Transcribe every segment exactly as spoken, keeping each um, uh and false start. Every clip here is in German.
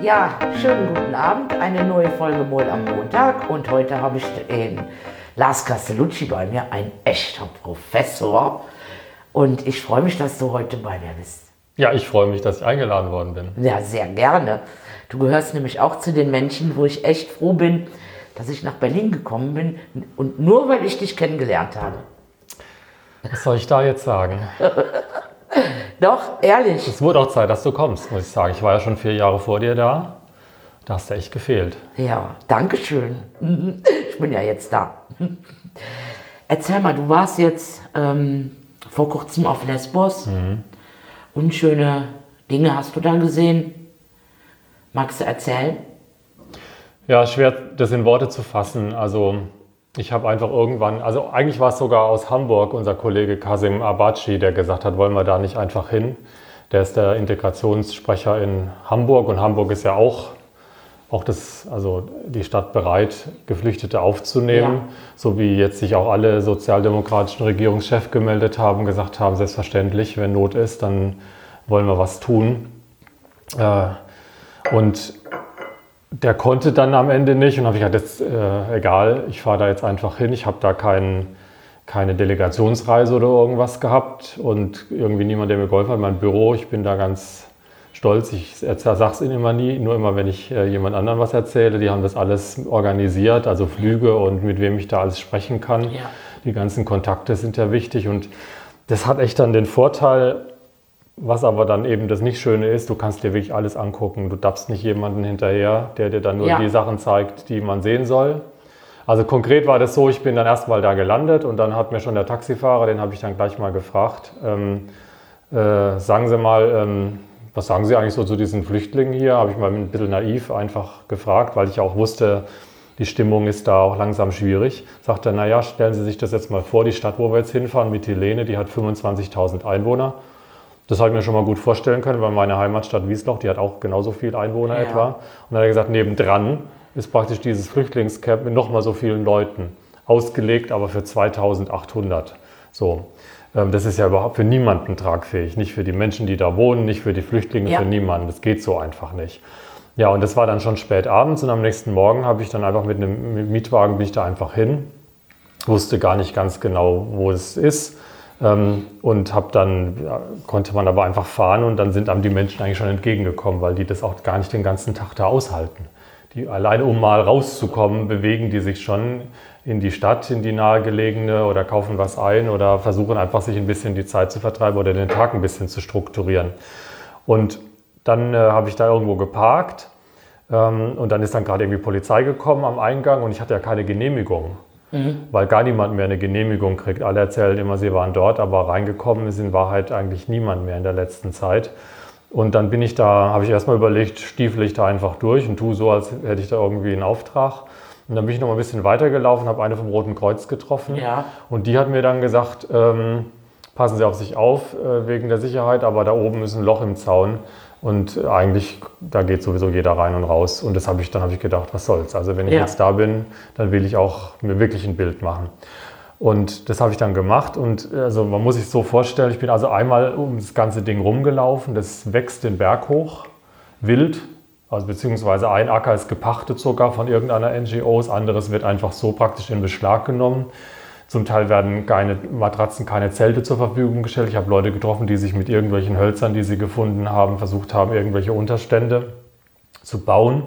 Ja, schönen guten Abend. Eine neue Folge Moll am Montag. Und heute habe ich den Lars Castellucci bei mir, ein echter Professor. Und ich freue mich, dass du heute bei mir bist. Ja, ich freue mich, dass ich eingeladen worden bin. Ja, sehr gerne. Du gehörst nämlich auch zu den Menschen, wo ich echt froh bin, dass ich nach Berlin gekommen bin. Und nur, weil ich dich kennengelernt habe. Was soll ich da jetzt sagen? Doch, ehrlich. Es wurde auch Zeit, dass du kommst, muss ich sagen. Ich war ja schon vier Jahre vor dir da. Da hast du echt gefehlt. Ja, danke schön. Ich bin ja jetzt da. Erzähl mal, du warst jetzt ähm, vor kurzem auf Lesbos. Mhm. Unschöne Dinge hast du da gesehen. Magst du erzählen? Ja, schwer das in Worte zu fassen. Also ich habe einfach irgendwann, also eigentlich war es sogar aus Hamburg, unser Kollege Kasim Abaci, der gesagt hat, wollen wir da nicht einfach hin. Der ist der Integrationssprecher in Hamburg und Hamburg ist ja auch, auch das, also die Stadt bereit, Geflüchtete aufzunehmen. Ja. So wie jetzt sich auch alle sozialdemokratischen Regierungschefs gemeldet haben, gesagt haben, selbstverständlich, wenn Not ist, dann wollen wir was tun. Und der konnte dann am Ende nicht und habe ich gesagt, jetzt, äh, egal, ich fahre da jetzt einfach hin. Ich habe da kein, keine Delegationsreise oder irgendwas gehabt und irgendwie niemand, der mir geholfen hat. Mein Büro, ich bin da ganz stolz. Ich sage es ihnen immer nie, nur immer, wenn ich äh, jemand anderem was erzähle. Die haben das alles organisiert, also Flüge und mit wem ich da alles sprechen kann. Ja. Die ganzen Kontakte sind ja wichtig und das hat echt dann den Vorteil. Was aber dann eben das nicht Schöne ist, du kannst dir wirklich alles angucken. Du tappst nicht jemanden hinterher, der dir dann nur ja. die Sachen zeigt, die man sehen soll. Also konkret war das so, ich bin dann erstmal da gelandet und dann hat mir schon der Taxifahrer, den habe ich dann gleich mal gefragt, ähm, äh, sagen Sie mal, ähm, was sagen Sie eigentlich so zu diesen Flüchtlingen hier? Habe ich mal ein bisschen naiv einfach gefragt, weil ich auch wusste, die Stimmung ist da auch langsam schwierig. Sagt er, naja, stellen Sie sich das jetzt mal vor, die Stadt, wo wir jetzt hinfahren, Mytilene, die hat fünfundzwanzigtausend Einwohner. Das habe ich mir schon mal gut vorstellen können, weil meine Heimatstadt Wiesloch, die hat auch genauso viele Einwohner ja. etwa. Und dann hat er gesagt, nebendran ist praktisch dieses Flüchtlingscamp mit nochmal so vielen Leuten. Ausgelegt, aber für zweitausendachthundert. So. Das ist ja überhaupt für niemanden tragfähig. Nicht für die Menschen, die da wohnen, nicht für die Flüchtlinge, ja. für niemanden. Das geht so einfach nicht. Ja, und das war dann schon spät abends und am nächsten Morgen habe ich dann einfach mit einem Mietwagen bin ich da einfach hin. Wusste gar nicht ganz genau, wo es ist. Ähm, und hab dann, ja, konnte man aber einfach fahren und dann sind einem die Menschen eigentlich schon entgegengekommen, weil die das auch gar nicht den ganzen Tag da aushalten. Die alleine, um mal rauszukommen, bewegen die sich schon in die Stadt, in die nahegelegene oder kaufen was ein oder versuchen einfach sich ein bisschen die Zeit zu vertreiben oder den Tag ein bisschen zu strukturieren. Und dann äh, habe ich da irgendwo geparkt ähm, und dann ist dann gerade irgendwie Polizei gekommen am Eingang und ich hatte ja keine Genehmigung. Mhm. Weil gar niemand mehr eine Genehmigung kriegt. Alle erzählen immer, sie waren dort, aber reingekommen ist in Wahrheit eigentlich niemand mehr in der letzten Zeit. Und dann bin ich da, habe ich erstmal überlegt, stiefel ich da einfach durch und tue so, als hätte ich da irgendwie einen Auftrag. Und dann bin ich noch mal ein bisschen weitergelaufen, habe eine vom Roten Kreuz getroffen. Ja. Und die hat mir dann gesagt, ähm, passen Sie auf sich auf äh, wegen der Sicherheit, aber da oben ist ein Loch im Zaun. Und eigentlich, da geht sowieso jeder rein und raus. Und das habe ich, dann habe ich gedacht, was soll's. Also wenn ich ja. jetzt da bin, dann will ich auch mir wirklich ein Bild machen. Und das habe ich dann gemacht. Und also man muss sich so vorstellen, ich bin also einmal um das ganze Ding rumgelaufen. Das wächst den Berg hoch, wild. Also beziehungsweise ein Acker ist gepachtet sogar von irgendeiner N G O. Das anderes wird einfach so praktisch in Beschlag genommen. Zum Teil werden keine Matratzen, keine Zelte zur Verfügung gestellt. Ich habe Leute getroffen, die sich mit irgendwelchen Hölzern, die sie gefunden haben, versucht haben, irgendwelche Unterstände zu bauen.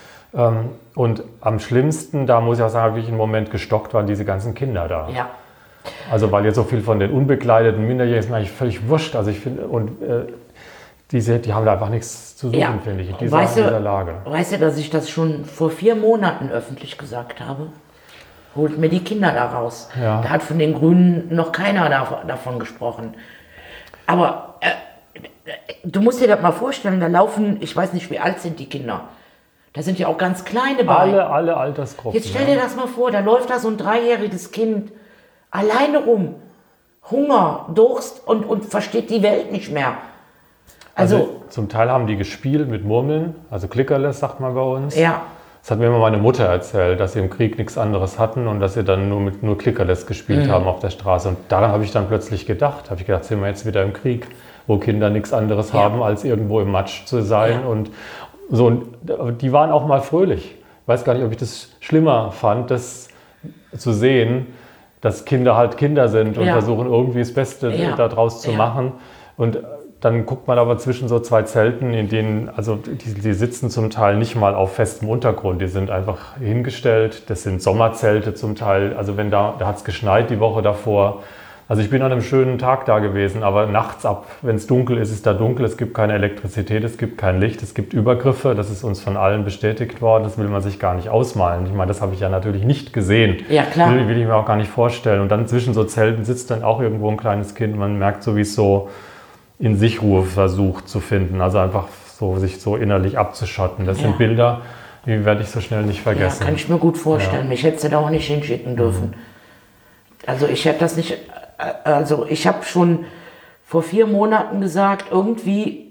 Und am schlimmsten, da muss ich auch sagen, habe ich einen Moment gestockt, waren diese ganzen Kinder da. Ja. Also weil jetzt so viel von den unbegleiteten Minderjährigen ist mir eigentlich völlig wurscht. Also ich finde, und äh, diese, die haben da einfach nichts zu suchen, ja. finde ich, in dieser, weißt du, in dieser Lage. Weißt du, dass ich das schon vor vier Monaten öffentlich gesagt habe? Holt mir die Kinder da raus. Ja. Da hat von den Grünen noch keiner davon gesprochen. Aber äh, du musst dir das mal vorstellen, da laufen, ich weiß nicht, wie alt sind die Kinder. Da sind ja auch ganz kleine bei. Alle, alle Altersgruppen. Jetzt stell dir das mal vor, da läuft da so ein dreijähriges Kind alleine rum. Hunger, Durst und, und versteht die Welt nicht mehr. Also, also zum Teil haben die gespielt mit Murmeln, also Klickerles sagt man bei uns. Ja. Das hat mir immer meine Mutter erzählt, dass sie im Krieg nichts anderes hatten und dass sie dann nur mit nur Klickerles gespielt mhm. haben auf der Straße. Und daran habe ich dann plötzlich gedacht. Habe ich gedacht, sind wir jetzt wieder im Krieg, wo Kinder nichts anderes ja. haben, als irgendwo im Matsch zu sein. Ja. Und So, und die waren auch mal fröhlich. Ich weiß gar nicht, ob ich das schlimmer fand, das zu sehen, dass Kinder halt Kinder sind und ja. versuchen irgendwie das Beste ja. daraus zu ja. machen. Und dann guckt man aber zwischen so zwei Zelten, in denen, also die, die sitzen zum Teil nicht mal auf festem Untergrund, die sind einfach hingestellt. Das sind Sommerzelte zum Teil. Also wenn da, da hat es geschneit die Woche davor. Also ich bin an einem schönen Tag da gewesen, aber nachts ab, wenn es dunkel ist, ist da dunkel, es gibt keine Elektrizität, es gibt kein Licht, es gibt Übergriffe, das ist uns von allen bestätigt worden, das will man sich gar nicht ausmalen. Ich meine, das habe ich ja natürlich nicht gesehen, ja, klar. Will, will ich mir auch gar nicht vorstellen. Und dann zwischen so Zelten sitzt dann auch irgendwo ein kleines Kind, man merkt so, wie es so in sich Ruhe versucht zu finden, also einfach so sich so innerlich abzuschotten. Das ja. sind Bilder, die werde ich so schnell nicht vergessen. Ja, kann ich mir gut vorstellen, ja. mich hätte sie da auch nicht hinschicken dürfen. Mhm. Also ich hätte das nicht... Also ich habe schon vor vier Monaten gesagt, irgendwie,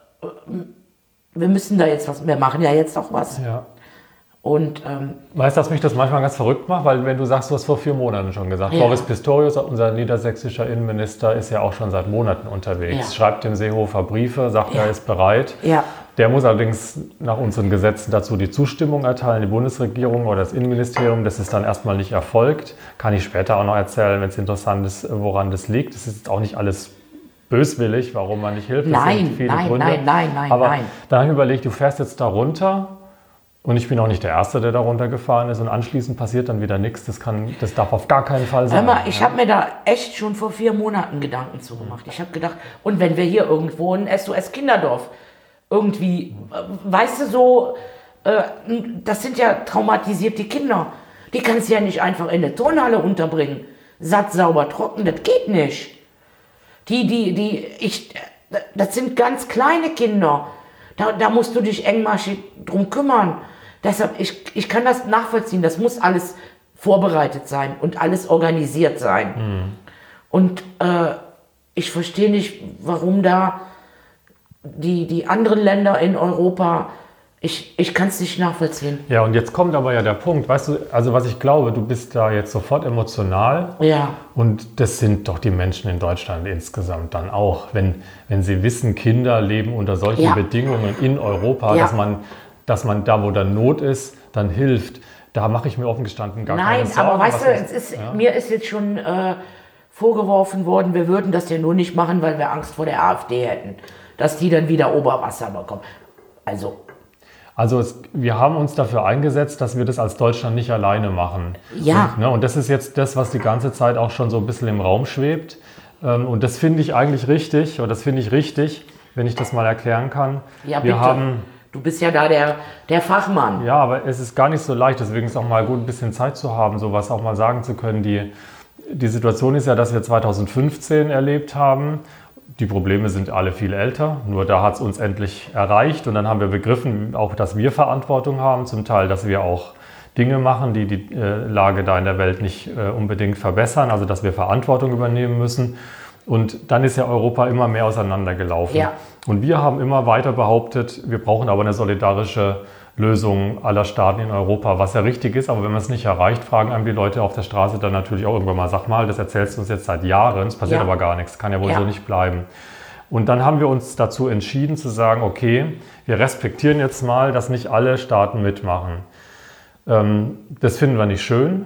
wir müssen da jetzt was, wir machen ja jetzt auch was. Ja. Und, ähm, weißt du, dass mich das manchmal ganz verrückt macht, weil wenn du sagst, du hast vor vier Monaten schon gesagt, ja. Boris Pistorius, unser niedersächsischer Innenminister, ist ja auch schon seit Monaten unterwegs, ja. schreibt dem Seehofer Briefe, sagt, ja. er ist bereit. Ja. Der muss allerdings nach unseren Gesetzen dazu die Zustimmung erteilen, die Bundesregierung oder das Innenministerium. Das ist dann erstmal nicht erfolgt. Kann ich später auch noch erzählen, wenn es interessant ist, woran das liegt. Das ist jetzt auch nicht alles böswillig, warum man nicht hilft. Das nein, sind viele nein, Gründe. nein, nein, nein, Aber nein. dann habe ich überlegt, du fährst jetzt da runter und ich bin auch nicht der Erste, der da runtergefahren ist und anschließend passiert dann wieder nichts. Das, kann, das darf auf gar keinen Fall sein. Hör mal, ich ja. habe mir da echt schon vor vier Monaten Gedanken zugemacht. Ich habe gedacht, und wenn wir hier irgendwo ein S O S-Kinderdorf irgendwie, weißt du, so, äh, das sind ja traumatisierte Kinder. Die kannst du ja nicht einfach in eine Turnhalle unterbringen. Satt, sauber, trocken, das geht nicht. Die, die, die, ich, das sind ganz kleine Kinder. Da, da musst du dich engmaschig drum kümmern. Deshalb, ich, ich kann das nachvollziehen. Das muss alles vorbereitet sein und alles organisiert sein. Mhm. Und äh, ich verstehe nicht, warum da Die, die anderen Länder in Europa, ich, ich kann es nicht nachvollziehen. Ja, und jetzt kommt aber ja der Punkt, weißt du, also was ich glaube, du bist da jetzt sofort emotional. Ja. Und das sind doch die Menschen in Deutschland insgesamt dann auch. Wenn, wenn sie wissen, Kinder leben unter solchen ja. Bedingungen in Europa, ja. dass man, dass man da, wo dann Not ist, dann hilft. Da mache ich mir offen gestanden gar Nein, keine Sorgen. Nein, aber weißt du, es ist, ja. mir ist jetzt schon äh, vorgeworfen worden, wir würden das ja nur nicht machen, weil wir Angst vor der AfD hätten, dass die dann wieder Oberwasser bekommen. Also, also es, wir haben uns dafür eingesetzt, dass wir das als Deutschland nicht alleine machen. Ja. Und, ne, und das ist jetzt das, was die ganze Zeit auch schon so ein bisschen im Raum schwebt. Ähm, und das finde ich eigentlich richtig, oder das finde ich richtig, wenn ich das mal erklären kann. Ja, wir bitte. Haben, du bist ja da der, der Fachmann. Ja, aber es ist gar nicht so leicht, deswegen ist es auch mal gut, ein bisschen Zeit zu haben, sowas auch mal sagen zu können. Die, die Situation ist ja, dass wir zweitausendfünfzehn erlebt haben. Die Probleme sind alle viel älter, nur da hat es uns endlich erreicht und dann haben wir begriffen, auch dass wir Verantwortung haben, zum Teil, dass wir auch Dinge machen, die die äh, Lage da in der Welt nicht äh, unbedingt verbessern, also dass wir Verantwortung übernehmen müssen. Und dann ist ja Europa immer mehr auseinandergelaufen. Ja. Und wir haben immer weiter behauptet, wir brauchen aber eine solidarische Lösung aller Staaten in Europa, was ja richtig ist, aber wenn man es nicht erreicht, fragen einem die Leute auf der Straße dann natürlich auch irgendwann mal, sag mal, das erzählst du uns jetzt seit Jahren, es passiert ja. aber gar nichts, kann ja wohl ja. so nicht bleiben. Und dann haben wir uns dazu entschieden zu sagen, okay, wir respektieren jetzt mal, dass nicht alle Staaten mitmachen. Ähm, das finden wir nicht schön.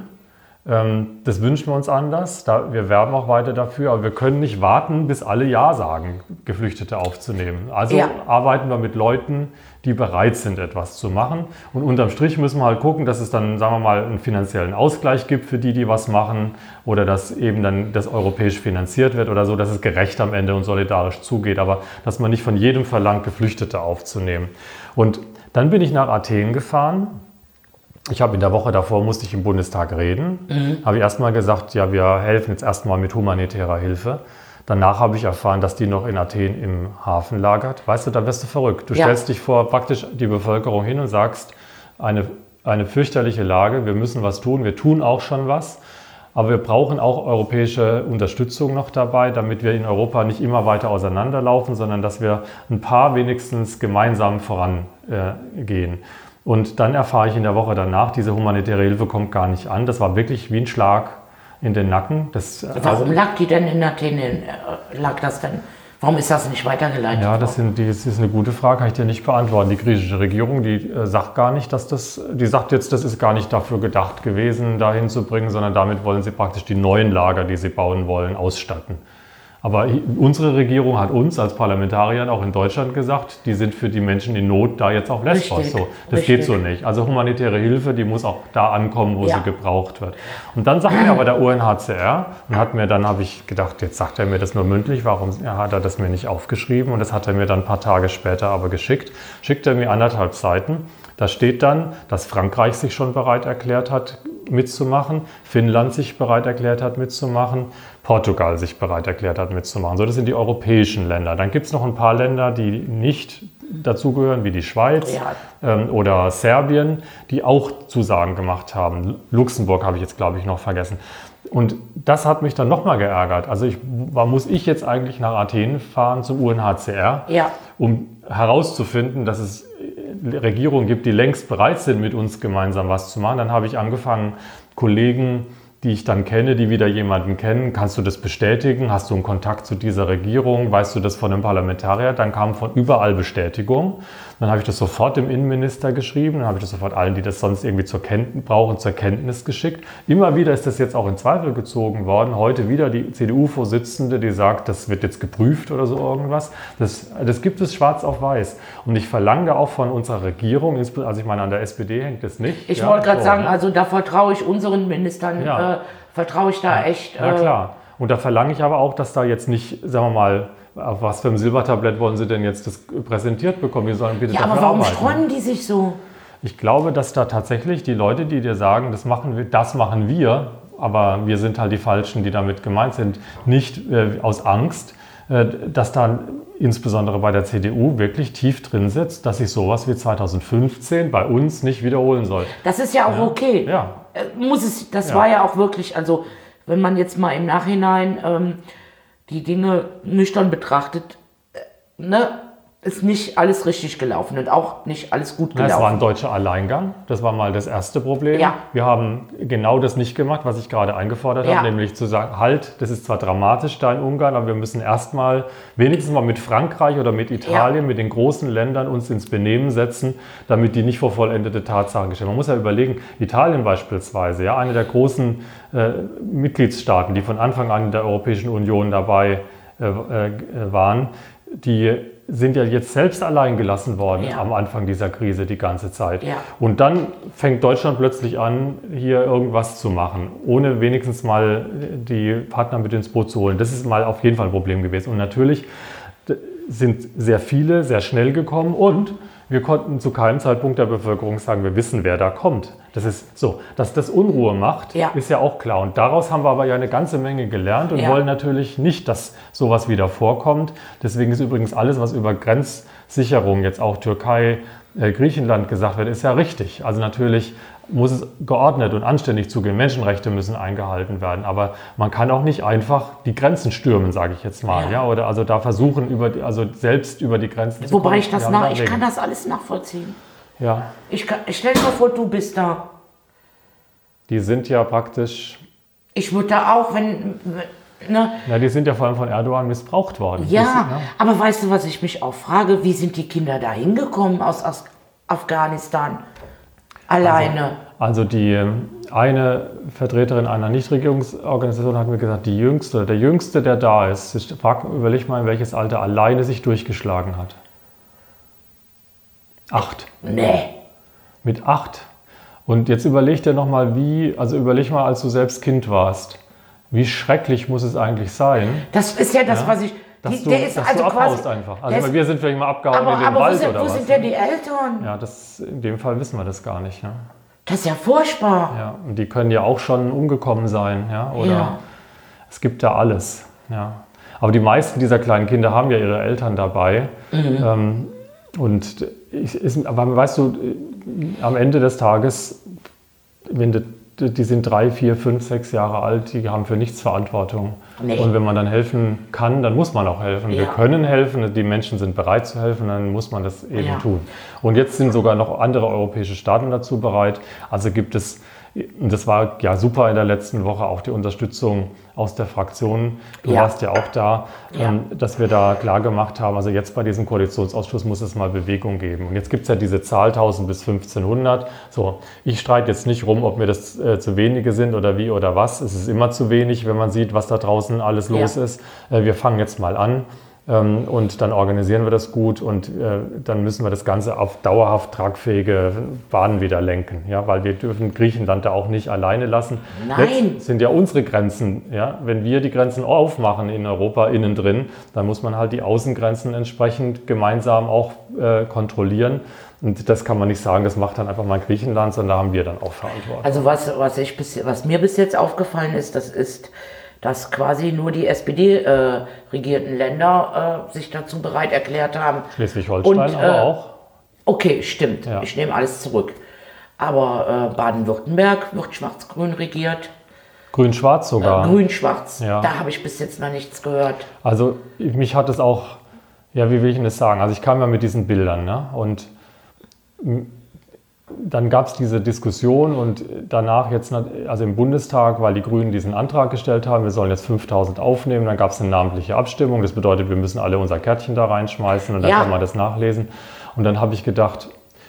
Das wünschen wir uns anders, wir werben auch weiter dafür, aber wir können nicht warten, bis alle Ja sagen, Geflüchtete aufzunehmen. Also ja. arbeiten wir mit Leuten, die bereit sind, etwas zu machen. Und unterm Strich müssen wir halt gucken, dass es dann, sagen wir mal, einen finanziellen Ausgleich gibt für die, die was machen oder dass eben dann das europäisch finanziert wird oder so, dass es gerecht am Ende und solidarisch zugeht, aber dass man nicht von jedem verlangt, Geflüchtete aufzunehmen. Und dann bin ich nach Athen gefahren. Ich habe in der Woche davor, musste ich im Bundestag reden, mhm. habe ich erstmal gesagt, ja, wir helfen jetzt erstmal mit humanitärer Hilfe. Danach habe ich erfahren, dass die noch in Athen im Hafen lagert. Weißt du, da wirst du verrückt. Du ja. stellst dich vor praktisch die Bevölkerung hin und sagst, eine, eine fürchterliche Lage, wir müssen was tun, wir tun auch schon was. Aber wir brauchen auch europäische Unterstützung noch dabei, damit wir in Europa nicht immer weiter auseinanderlaufen, sondern dass wir ein paar wenigstens gemeinsam vorangehen. Und dann erfahre ich in der Woche danach, diese humanitäre Hilfe kommt gar nicht an. Das war wirklich wie ein Schlag in den Nacken. Das, Warum also, lag die denn in Athen? Lag das denn? Warum ist das nicht weitergeleitet Ja, das, sind die, das ist eine gute Frage, kann ich dir nicht beantworten. Die griechische Regierung, die äh, sagt gar nicht, dass das, die sagt jetzt, das ist gar nicht dafür gedacht gewesen, dahin zu bringen, sondern damit wollen sie praktisch die neuen Lager, die sie bauen wollen, ausstatten. Aber unsere Regierung hat uns als Parlamentariern auch in Deutschland gesagt, die sind für die Menschen in Not da jetzt auf Lesbos. Richtig, so, das richtig. geht so nicht. Also humanitäre Hilfe, die muss auch da ankommen, wo Ja. sie gebraucht wird. Und dann sagt mir aber der U N H C R und hat mir dann, habe ich gedacht, jetzt sagt er mir das nur mündlich, warum hat er das mir nicht aufgeschrieben? Und das hat er mir dann ein paar Tage später aber geschickt. Schickt er mir anderthalb Seiten. Da steht dann, dass Frankreich sich schon bereit erklärt hat, mitzumachen, Finnland sich bereit erklärt hat, mitzumachen, Portugal sich bereit erklärt hat, mitzumachen. So, das sind die europäischen Länder. Dann gibt es noch ein paar Länder, die nicht dazugehören, wie die Schweiz Ja. ähm, oder Serbien, die auch Zusagen gemacht haben. Luxemburg habe ich jetzt, glaube ich, noch vergessen. Und das hat mich dann nochmal geärgert. Also ich, war, muss ich jetzt eigentlich nach Athen fahren zum U N H C R, Ja. um herauszufinden, dass es Regierungen gibt, die längst bereit sind, mit uns gemeinsam was zu machen. Dann habe ich angefangen, Kollegen, die ich dann kenne, die wieder jemanden kennen, kannst du das bestätigen? Hast du einen Kontakt zu dieser Regierung? Weißt du das von einem Parlamentarier? Dann kam von überall Bestätigung. Dann habe ich das sofort dem Innenminister geschrieben, dann habe ich das sofort allen, die das sonst irgendwie zur Kenntnis brauchen, zur Kenntnis geschickt. Immer wieder ist das jetzt auch in Zweifel gezogen worden. Heute wieder die C D U-Vorsitzende, die sagt, das wird jetzt geprüft oder so irgendwas. Das, das gibt es schwarz auf weiß. Und ich verlange auch von unserer Regierung, also ich meine, an der S P D hängt das nicht. Ich ja, wollte gerade so, sagen, ne? also da vertraue ich unseren Ministern, Ja. äh, vertraue ich da echt. Na Äh, klar. Und da verlange ich aber auch, dass da jetzt nicht, sagen wir mal, auf was für ein Silbertablett wollen Sie denn jetzt das präsentiert bekommen? Wir sollen bitte ja, dafür aber warum arbeiten. sträuben die sich so? Ich glaube, dass da tatsächlich die Leute, die dir sagen, das machen wir, das machen wir, aber wir sind halt die Falschen, die damit gemeint sind, nicht äh, aus Angst, äh, dass da insbesondere bei der C D U wirklich tief drin sitzt, dass sich sowas wie zweitausendfünfzehn bei uns nicht wiederholen soll. Das ist ja auch Ja. okay. Ja. Äh, muss es, das Ja. war ja auch wirklich, also wenn man jetzt mal im Nachhinein ähm, die Dinge nüchtern betrachtet, äh, ne, ist nicht alles richtig gelaufen und auch nicht alles gut Na, es war ein gelaufen. deutscher Alleingang. Das war mal das erste Problem. Ja. Wir haben genau das nicht gemacht, was ich gerade eingefordert Ja. habe, nämlich zu sagen, halt, das ist zwar dramatisch da in Ungarn, aber wir müssen erstmal wenigstens mal mit Frankreich oder mit Italien, Ja. mit den großen Ländern uns ins Benehmen setzen, damit die nicht vor vollendete Tatsachen gestellt werden. Man muss ja überlegen, Italien beispielsweise, ja, eine der großen äh, Mitgliedstaaten, die von Anfang an in der Europäischen Union dabei äh, äh, waren, die sind ja jetzt selbst allein gelassen worden Ja. am Anfang dieser Krise die ganze Zeit. Ja. Und dann fängt Deutschland plötzlich an, hier irgendwas zu machen, ohne wenigstens mal die Partner mit ins Boot zu holen. Das ist mal auf jeden Fall ein Problem gewesen. Und natürlich sind sehr viele sehr schnell gekommen und wir konnten zu keinem Zeitpunkt der Bevölkerung sagen, wir wissen, wer da kommt. Das ist so, dass das Unruhe macht, Ja. ist ja auch klar. Und daraus haben wir aber ja eine ganze Menge gelernt und Ja. wollen natürlich nicht, dass sowas wieder vorkommt. Deswegen ist übrigens alles, was über Grenzsicherung, jetzt auch Türkei, äh, Griechenland gesagt wird, ist ja richtig. Also natürlich muss es geordnet und anständig zugehen. Menschenrechte müssen eingehalten werden. Aber man kann auch nicht einfach die Grenzen stürmen, sage ich jetzt mal. Ja. Ja. Oder also da versuchen, über die, also selbst über die Grenzen zu kommen. Wobei ich das Ja, nach, da ich wegen. kann das alles nachvollziehen. Ja, Ich, kann- ich stell dir mal vor, du bist da. die sind ja praktisch, Ich würde da auch, wenn, ne, na, die sind ja vor allem von Erdogan missbraucht worden. ja, Das, ne? aber weißt du, was ich mich auch frage? Wie sind die Kinder da hingekommen aus, aus Afghanistan? Alleine. Also die ähm, eine Vertreterin einer Nichtregierungsorganisation hat mir gesagt, die jüngste, der jüngste, der da ist, ich frag, überleg mal, in welches Alter alleine sich durchgeschlagen hat. Acht. Nee. Mit acht. Und jetzt überleg dir nochmal, wie, also überleg mal, als du selbst Kind warst, wie schrecklich muss es eigentlich sein, Das ist ja das, Ja, was ich. dass die- du, der ist dass also du abhaust quasi. einfach. der Also ist- weil wir sind vielleicht mal abgehauen aber in den aber wo, Wald sind, oder wo was. sind denn die Eltern? Ja, das, in dem Fall wissen wir das gar nicht. Ne? Das ist ja furchtbar. Ja, und die können ja auch schon umgekommen sein. Ja? Oder Ja. es gibt da alles. Ja. Aber die meisten dieser kleinen Kinder haben ja ihre Eltern dabei. Mhm. Ähm, und ich, ist, aber weißt du, am Ende des Tages, wenn die, die sind drei, vier, fünf, sechs Jahre alt, die haben für nichts Verantwortung. Nee. Und wenn man dann helfen kann, dann muss man auch helfen. Wir Ja. können helfen, die Menschen sind bereit zu helfen, dann muss man das eben Ja. tun. Und jetzt sind sogar noch andere europäische Staaten dazu bereit. Also gibt es Das war ja super in der letzten Woche, auch die Unterstützung aus der Fraktion. Du ja. warst ja auch da, ja. ähm, dass wir da klar gemacht haben, also jetzt bei diesem Koalitionsausschuss muss es mal Bewegung geben. Und jetzt gibt es ja diese Zahl tausend bis fünfzehnhundert. So, ich streite jetzt nicht rum, ob mir das äh, zu wenige sind oder wie oder was. Es ist immer zu wenig, wenn man sieht, was da draußen alles los ja. ist. Äh, wir fangen jetzt mal an. Und dann organisieren wir das gut und äh, dann müssen wir das Ganze auf dauerhaft tragfähige Bahnen wieder lenken, ja, weil wir dürfen Griechenland da auch nicht alleine lassen. Nein. Jetzt sind ja unsere Grenzen, ja, wenn wir die Grenzen aufmachen in Europa innen drin, dann muss man halt die Außengrenzen entsprechend gemeinsam auch äh, kontrollieren. Und das kann man nicht sagen, das macht dann einfach mal Griechenland, sondern da haben wir dann auch Verantwortung. Also was, was, ich bis, was mir bis jetzt aufgefallen ist, das ist, dass quasi nur die S P D-regierten äh, Länder äh, sich dazu bereit erklärt haben. Schleswig-Holstein Und, äh, aber auch. Okay, stimmt. Ja. Ich nehme alles zurück. Aber äh, Baden-Württemberg wird schwarz-grün regiert. Grün-schwarz sogar. Äh, Grün-schwarz. Ja. Da habe ich bis jetzt noch nichts gehört. Also mich hat es auch, ja, wie will ich denn das sagen? Also ich kam ja mit diesen Bildern, ne? Und dann gab es diese Diskussion und danach jetzt, also im Bundestag, weil die Grünen diesen Antrag gestellt haben, wir sollen jetzt fünftausend aufnehmen, dann gab es eine namentliche Abstimmung. Das bedeutet, wir müssen alle unser Kärtchen da reinschmeißen und dann ja. kann man das nachlesen. Und dann habe ich gedacht,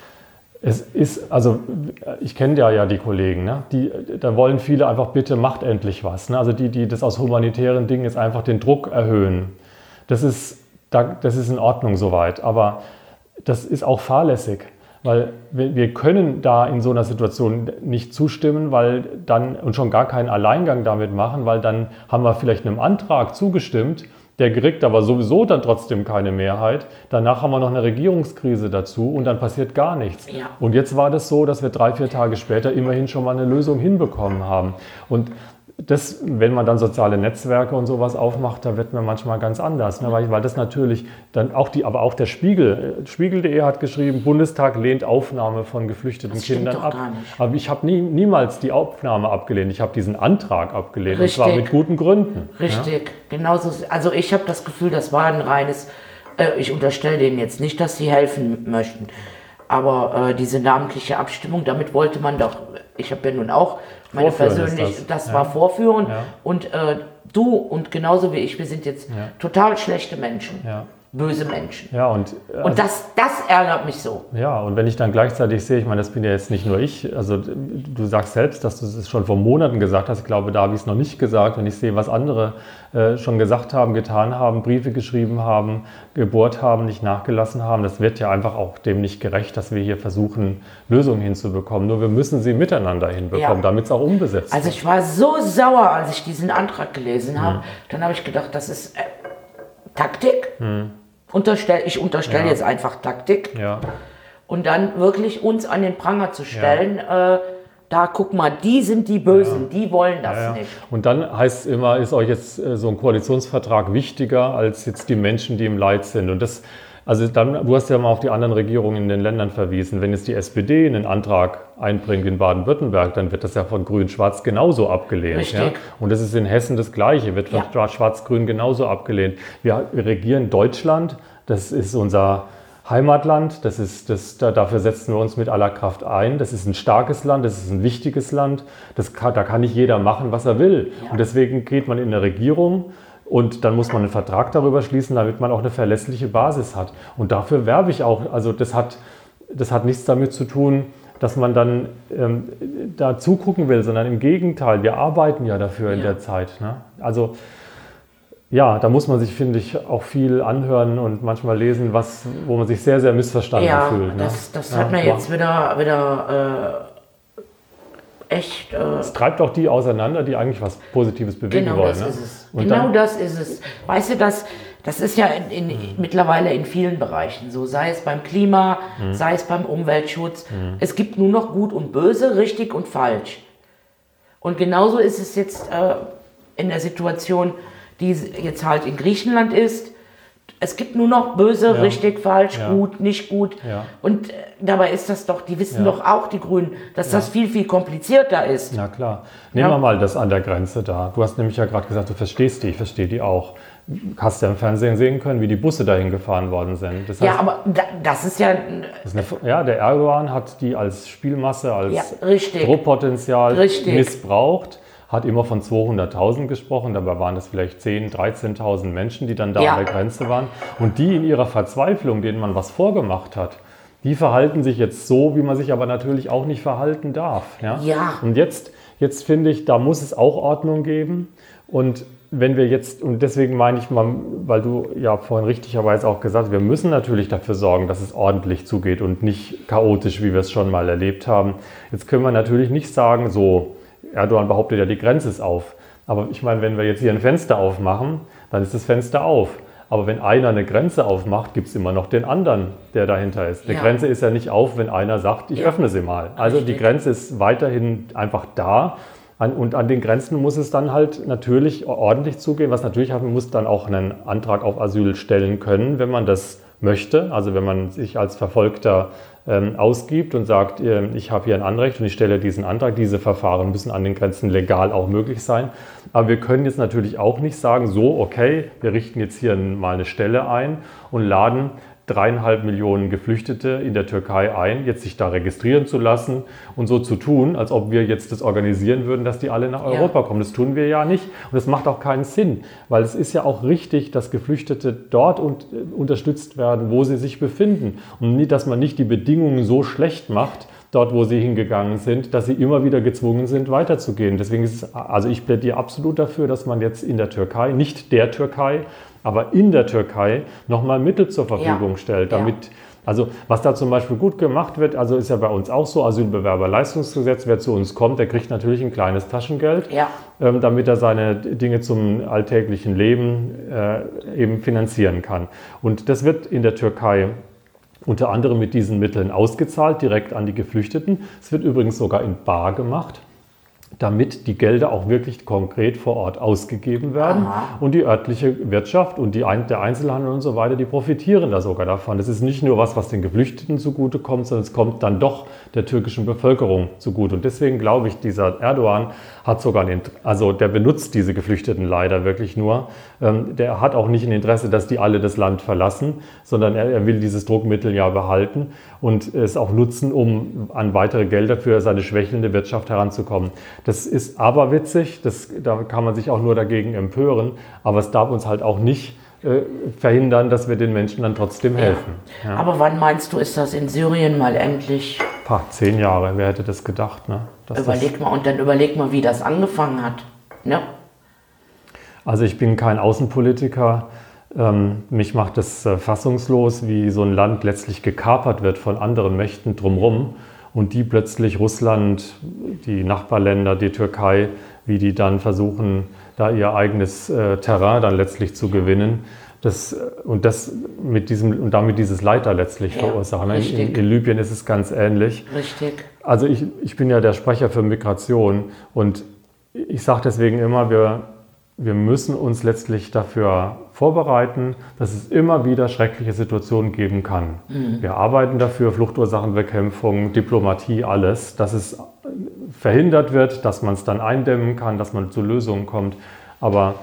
es ist, also ich kenne ja ja die Kollegen, ne? Die, da wollen viele einfach, bitte macht endlich was. Ne? Also die, die das aus humanitären Dingen jetzt einfach den Druck erhöhen. Das ist, das ist in Ordnung soweit, aber das ist auch fahrlässig. Weil wir können da in so einer Situation nicht zustimmen, weil dann und schon gar keinen Alleingang damit machen, weil dann haben wir vielleicht einem Antrag zugestimmt, der kriegt aber sowieso dann trotzdem keine Mehrheit. Danach haben wir noch eine Regierungskrise dazu und dann passiert gar nichts. Ja. Und jetzt war das so, dass wir drei, vier Tage später immerhin schon mal eine Lösung hinbekommen haben. Und das, wenn man dann soziale Netzwerke und sowas aufmacht, da wird man manchmal ganz anders, ne? weil, weil das natürlich dann auch die, aber auch der Spiegel, Spiegel punkt de hat geschrieben, Bundestag lehnt Aufnahme von geflüchteten das stimmt Kindern doch ab. Gar nicht. Aber ich habe nie, niemals die Aufnahme abgelehnt, ich habe diesen Antrag abgelehnt. Richtig. Und zwar mit guten Gründen. Richtig, ja? Genauso. Also ich habe das Gefühl, das war ein reines, äh, ich unterstelle denen jetzt nicht, dass sie helfen möchten, aber äh, diese namentliche Abstimmung, damit wollte man doch, ich habe ja nun auch meine persönlich, das, das ja. war vorführen ja. und äh, du und genauso wie ich, wir sind jetzt ja. total schlechte Menschen, ja. böse Menschen. Ja, und also, und das, das ärgert mich so. Ja, und wenn ich dann gleichzeitig sehe, ich meine, das bin ja jetzt nicht nur ich, also du sagst selbst, dass du es schon vor Monaten gesagt hast, ich glaube, da habe ich es noch nicht gesagt, wenn ich sehe, was andere äh, schon gesagt haben, getan haben, Briefe geschrieben haben, gebohrt haben, nicht nachgelassen haben, das wird ja einfach auch dem nicht gerecht, dass wir hier versuchen, Lösungen hinzubekommen. Nur wir müssen sie miteinander hinbekommen, ja. damit es auch umgesetzt wird. Also ich war so sauer, als ich diesen Antrag gelesen habe, hm. dann habe ich gedacht, das ist äh, Taktik. Hm. Unterstell, ich unterstelle ja. jetzt einfach Taktik. Ja. Und dann wirklich uns an den Pranger zu stellen, ja. äh, da guck mal, die sind die Bösen, ja. die wollen das ja, ja. nicht. Und dann heißt es immer, ist euch jetzt äh, so ein Koalitionsvertrag wichtiger als jetzt die Menschen, die im Leid sind. Und das, also dann, du hast ja mal auf die anderen Regierungen in den Ländern verwiesen. Wenn jetzt die S P D einen Antrag einbringt in Baden-Württemberg, dann wird das ja von Grün-Schwarz genauso abgelehnt. Richtig. Ja? Und das ist in Hessen das Gleiche, wird von ja. Schwarz-Grün genauso abgelehnt. Wir, wir regieren Deutschland, das ist unser Heimatland, das ist, das, da, dafür setzen wir uns mit aller Kraft ein. Das ist ein starkes Land, das ist ein wichtiges Land, das kann, da kann nicht jeder machen, was er will. Ja. Und deswegen geht man in eine Regierung und dann muss man einen Vertrag darüber schließen, damit man auch eine verlässliche Basis hat. Und dafür werbe ich auch, also das hat, das hat nichts damit zu tun, dass man dann ähm, da zugucken will, sondern im Gegenteil, wir arbeiten ja dafür in ja. der Zeit. Ne? Also ja, da muss man sich, finde ich, auch viel anhören und manchmal lesen, was, wo man sich sehr, sehr missverstanden ja, fühlt. Ne? Das, das ja, hat mir jetzt wieder, wieder äh, echt... Äh, es treibt auch die auseinander, die eigentlich was Positives bewegen genau wollen. Das ne? ist es. Und genau dann, das ist es. Weißt du, das, das ist ja in, in, mhm. mittlerweile in vielen Bereichen so, sei es beim Klima, mhm. sei es beim Umweltschutz. Mhm. Es gibt nur noch Gut und Böse, richtig und falsch. Und genauso ist es jetzt äh, in der Situation, die jetzt halt in Griechenland ist. Es gibt nur noch böse, ja. richtig, falsch, ja. gut, nicht gut. Ja. Und äh, dabei ist das doch, die wissen ja. doch auch, die Grünen, dass ja. das viel, viel komplizierter ist. Na klar. Nehmen ja. wir mal das an der Grenze da. Du hast nämlich ja gerade gesagt, du verstehst die, ich verstehe die auch. hast du ja im Fernsehen sehen können, wie die Busse dahin gefahren worden sind. Das heißt, ja, aber da, das ist ja... Das ist eine, ja, der Erdogan hat die als Spielmasse, als ja, richtig, Druckpotenzial richtig. missbraucht, hat immer von zweihunderttausend gesprochen, dabei waren es vielleicht zehntausend, dreizehntausend Menschen, die dann da ja. an der Grenze waren. Und die in ihrer Verzweiflung, denen man was vorgemacht hat, die verhalten sich jetzt so, wie man sich aber natürlich auch nicht verhalten darf. Ja? Ja. Und jetzt, jetzt finde ich, da muss es auch Ordnung geben. Und wenn wir jetzt, und deswegen meine ich mal, weil du ja vorhin richtigerweise auch gesagt hast, wir müssen natürlich dafür sorgen, dass es ordentlich zugeht und nicht chaotisch, wie wir es schon mal erlebt haben. Jetzt können wir natürlich nicht sagen, so, Erdogan behauptet ja, die Grenze ist auf. Aber ich meine, wenn wir jetzt hier ein Fenster aufmachen, dann ist das Fenster auf. Aber wenn einer eine Grenze aufmacht, gibt es immer noch den anderen, der dahinter ist. Eine ja. Grenze ist ja nicht auf, wenn einer sagt, ich ja. öffne sie mal. Also Richtig. Die Grenze ist weiterhin einfach da. Und an den Grenzen muss es dann halt natürlich ordentlich zugehen. Was natürlich hat, man muss dann auch einen Antrag auf Asyl stellen können, wenn man das möchte. Also wenn man sich als Verfolgter ähm, ausgibt und sagt, äh, ich habe hier ein Anrecht und ich stelle diesen Antrag. Diese Verfahren müssen an den Grenzen legal auch möglich sein. Aber wir können jetzt natürlich auch nicht sagen, so, okay, wir richten jetzt hier mal eine Stelle ein und laden dreieinhalb Millionen Geflüchtete in der Türkei ein, jetzt sich da registrieren zu lassen und so zu tun, als ob wir jetzt das organisieren würden, dass die alle nach Europa ja. kommen. Das tun wir ja nicht und das macht auch keinen Sinn, weil es ist ja auch richtig, dass Geflüchtete dort und, äh, unterstützt werden, wo sie sich befinden und nicht, dass man nicht die Bedingungen so schlecht macht, dort, wo sie hingegangen sind, dass sie immer wieder gezwungen sind, weiterzugehen. Deswegen ist es, also ich plädiere absolut dafür, dass man jetzt in der Türkei, nicht der Türkei, aber in der Türkei nochmal Mittel zur Verfügung ja. stellt, damit, ja. also was da zum Beispiel gut gemacht wird, also ist ja bei uns auch so, Asylbewerberleistungsgesetz, wer zu uns kommt, der kriegt natürlich ein kleines Taschengeld, ja. ähm, damit er seine Dinge zum alltäglichen Leben äh, eben finanzieren kann. Und das wird in der Türkei unter anderem mit diesen Mitteln ausgezahlt, direkt an die Geflüchteten. Es wird übrigens sogar in bar gemacht, damit die Gelder auch wirklich konkret vor Ort ausgegeben werden. Aha. Und die örtliche Wirtschaft und die, der Einzelhandel und so weiter, die profitieren da sogar davon. Das ist nicht nur was, was den Geflüchteten zugutekommt, sondern es kommt dann doch der türkischen Bevölkerung zugute. Und deswegen glaube ich, dieser Erdogan hat sogar ein, also der benutzt diese Geflüchteten leider wirklich nur. Der hat auch nicht ein Interesse, dass die alle das Land verlassen, sondern er, er will dieses Druckmittel ja behalten und es auch nutzen, um an weitere Gelder für seine schwächelnde Wirtschaft heranzukommen. Das ist aberwitzig, das, da kann man sich auch nur dagegen empören, aber es darf uns halt auch nicht äh, verhindern, dass wir den Menschen dann trotzdem helfen. Ja. Ja. Aber wann meinst du, ist das in Syrien mal endlich? Pah, zehn Jahre, wer hätte das gedacht? Ne? Überleg mal, und dann überleg mal, wie das angefangen hat. Ne? Also ich bin kein Außenpolitiker. Ähm, mich macht es äh, fassungslos, wie so ein Land letztlich gekapert wird von anderen Mächten drumherum. Und die plötzlich Russland, die Nachbarländer, die Türkei, wie die dann versuchen, da ihr eigenes äh, Terrain dann letztlich zu gewinnen. Das, und, das mit diesem, und damit dieses Leid da letztlich ja, verursachen. In, in, in Libyen ist es ganz ähnlich. Richtig. Also ich, ich bin ja der Sprecher für Migration und ich sage deswegen immer, wir, wir müssen uns letztlich dafür vorbereiten, dass es immer wieder schreckliche Situationen geben kann. Mhm. Wir arbeiten dafür, Fluchtursachenbekämpfung, Diplomatie, alles, dass es verhindert wird, dass man es dann eindämmen kann, dass man zu Lösungen kommt. Aber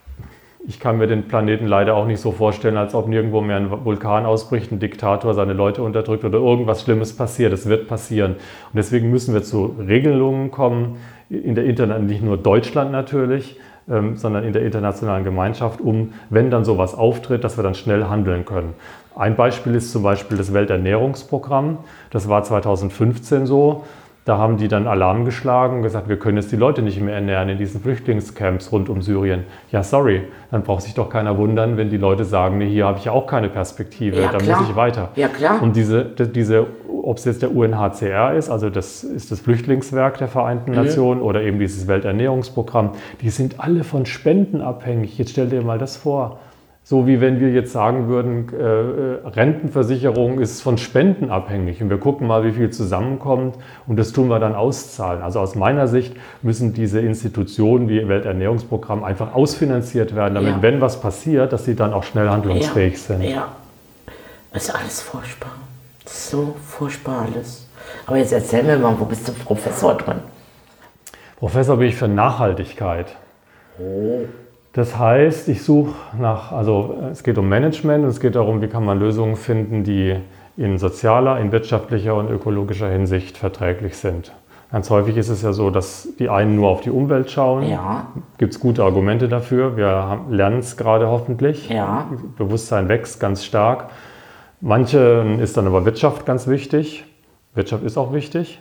ich kann mir den Planeten leider auch nicht so vorstellen, als ob nirgendwo mehr ein Vulkan ausbricht, ein Diktator seine Leute unterdrückt oder irgendwas Schlimmes passiert. Es wird passieren. Und deswegen müssen wir zu Regelungen kommen, in der Interna- nicht nur Deutschland natürlich, ähm, sondern in der internationalen Gemeinschaft, um, wenn dann sowas auftritt, dass wir dann schnell handeln können. Ein Beispiel ist zum Beispiel das Welternährungsprogramm. Das war zweitausendfünfzehn so. Da haben die dann Alarm geschlagen und gesagt, wir können jetzt die Leute nicht mehr ernähren in diesen Flüchtlingscamps rund um Syrien. Ja, sorry, dann braucht sich doch keiner wundern, wenn die Leute sagen, nee, hier habe ich ja auch keine Perspektive, ja, da muss ich weiter. Ja, klar. Und diese, diese, ob es jetzt der U N H C R ist, also das ist das Flüchtlingswerk der Vereinten mhm. Nationen oder eben dieses Welternährungsprogramm, die sind alle von Spenden abhängig. Jetzt stell dir mal das vor. So wie wenn wir jetzt sagen würden, äh, Rentenversicherung ist von Spenden abhängig und wir gucken mal, wie viel zusammenkommt und das tun wir dann auszahlen. Also aus meiner Sicht müssen diese Institutionen wie Welternährungsprogramm einfach ausfinanziert werden, damit, ja. wenn was passiert, dass sie dann auch schnell handlungsfähig ja. sind. Ja, das ist alles furchtbar. Das ist so furchtbar alles. Aber jetzt erzähl mir mal, wo bist du Professor drin? Professor bin ich für Nachhaltigkeit. Oh. Das heißt, ich suche nach, also es geht um Management und es geht darum, wie kann man Lösungen finden, die in sozialer, in wirtschaftlicher und ökologischer Hinsicht verträglich sind. Ganz häufig ist es ja so, dass die einen nur auf die Umwelt schauen. Ja. Gibt es gute Argumente dafür. Wir lernen es gerade hoffentlich. Ja. Bewusstsein wächst ganz stark. Manchen ist dann aber Wirtschaft ganz wichtig. Wirtschaft ist auch wichtig.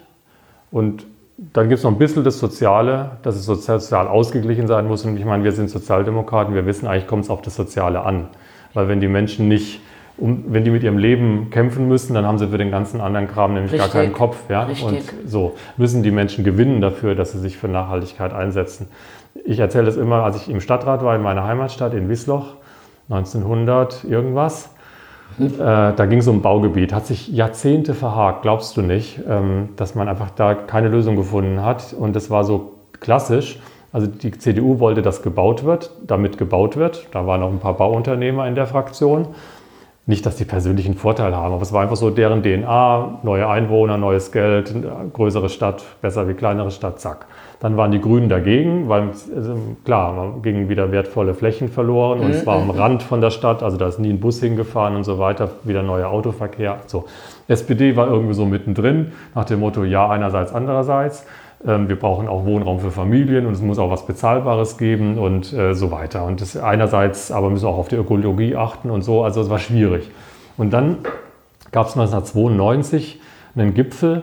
Und dann gibt es noch ein bisschen das Soziale, dass es sozial ausgeglichen sein muss. Und ich meine, wir sind Sozialdemokraten, wir wissen, eigentlich kommt es auf das Soziale an. Weil wenn die Menschen nicht, um, wenn die mit ihrem Leben kämpfen müssen, dann haben sie für den ganzen anderen Kram nämlich Richtig. gar keinen Kopf. Ja? Richtig. Und so müssen die Menschen gewinnen dafür, dass sie sich für Nachhaltigkeit einsetzen. Ich erzähle das immer, als ich im Stadtrat war in meiner Heimatstadt in Wiesloch, neunzehnhundert irgendwas. Äh, da ging es um ein Baugebiet, hat sich Jahrzehnte verhakt, glaubst du nicht, ähm, dass man einfach da keine Lösung gefunden hat. Und das war so klassisch. Also die C D U wollte, dass gebaut wird, damit gebaut wird. Da waren noch ein paar Bauunternehmer in der Fraktion. Nicht, dass die persönlichen Vorteile haben, aber es war einfach so deren D N A, neue Einwohner, neues Geld, größere Stadt, besser wie kleinere Stadt, zack. Dann waren die Grünen dagegen, weil also klar, man gingen wieder wertvolle Flächen verloren und es war am Rand von der Stadt, also da ist nie ein Bus hingefahren und so weiter, wieder neuer Autoverkehr. So. S P D war irgendwie so mittendrin, nach dem Motto, ja, einerseits, andererseits. Wir brauchen auch Wohnraum für Familien und es muss auch was Bezahlbares geben und äh, so weiter. Und das einerseits, aber müssen auch auf die Ökologie achten und so, also es war schwierig. Und dann gab es neunzehnhundertzweiundneunzig einen Gipfel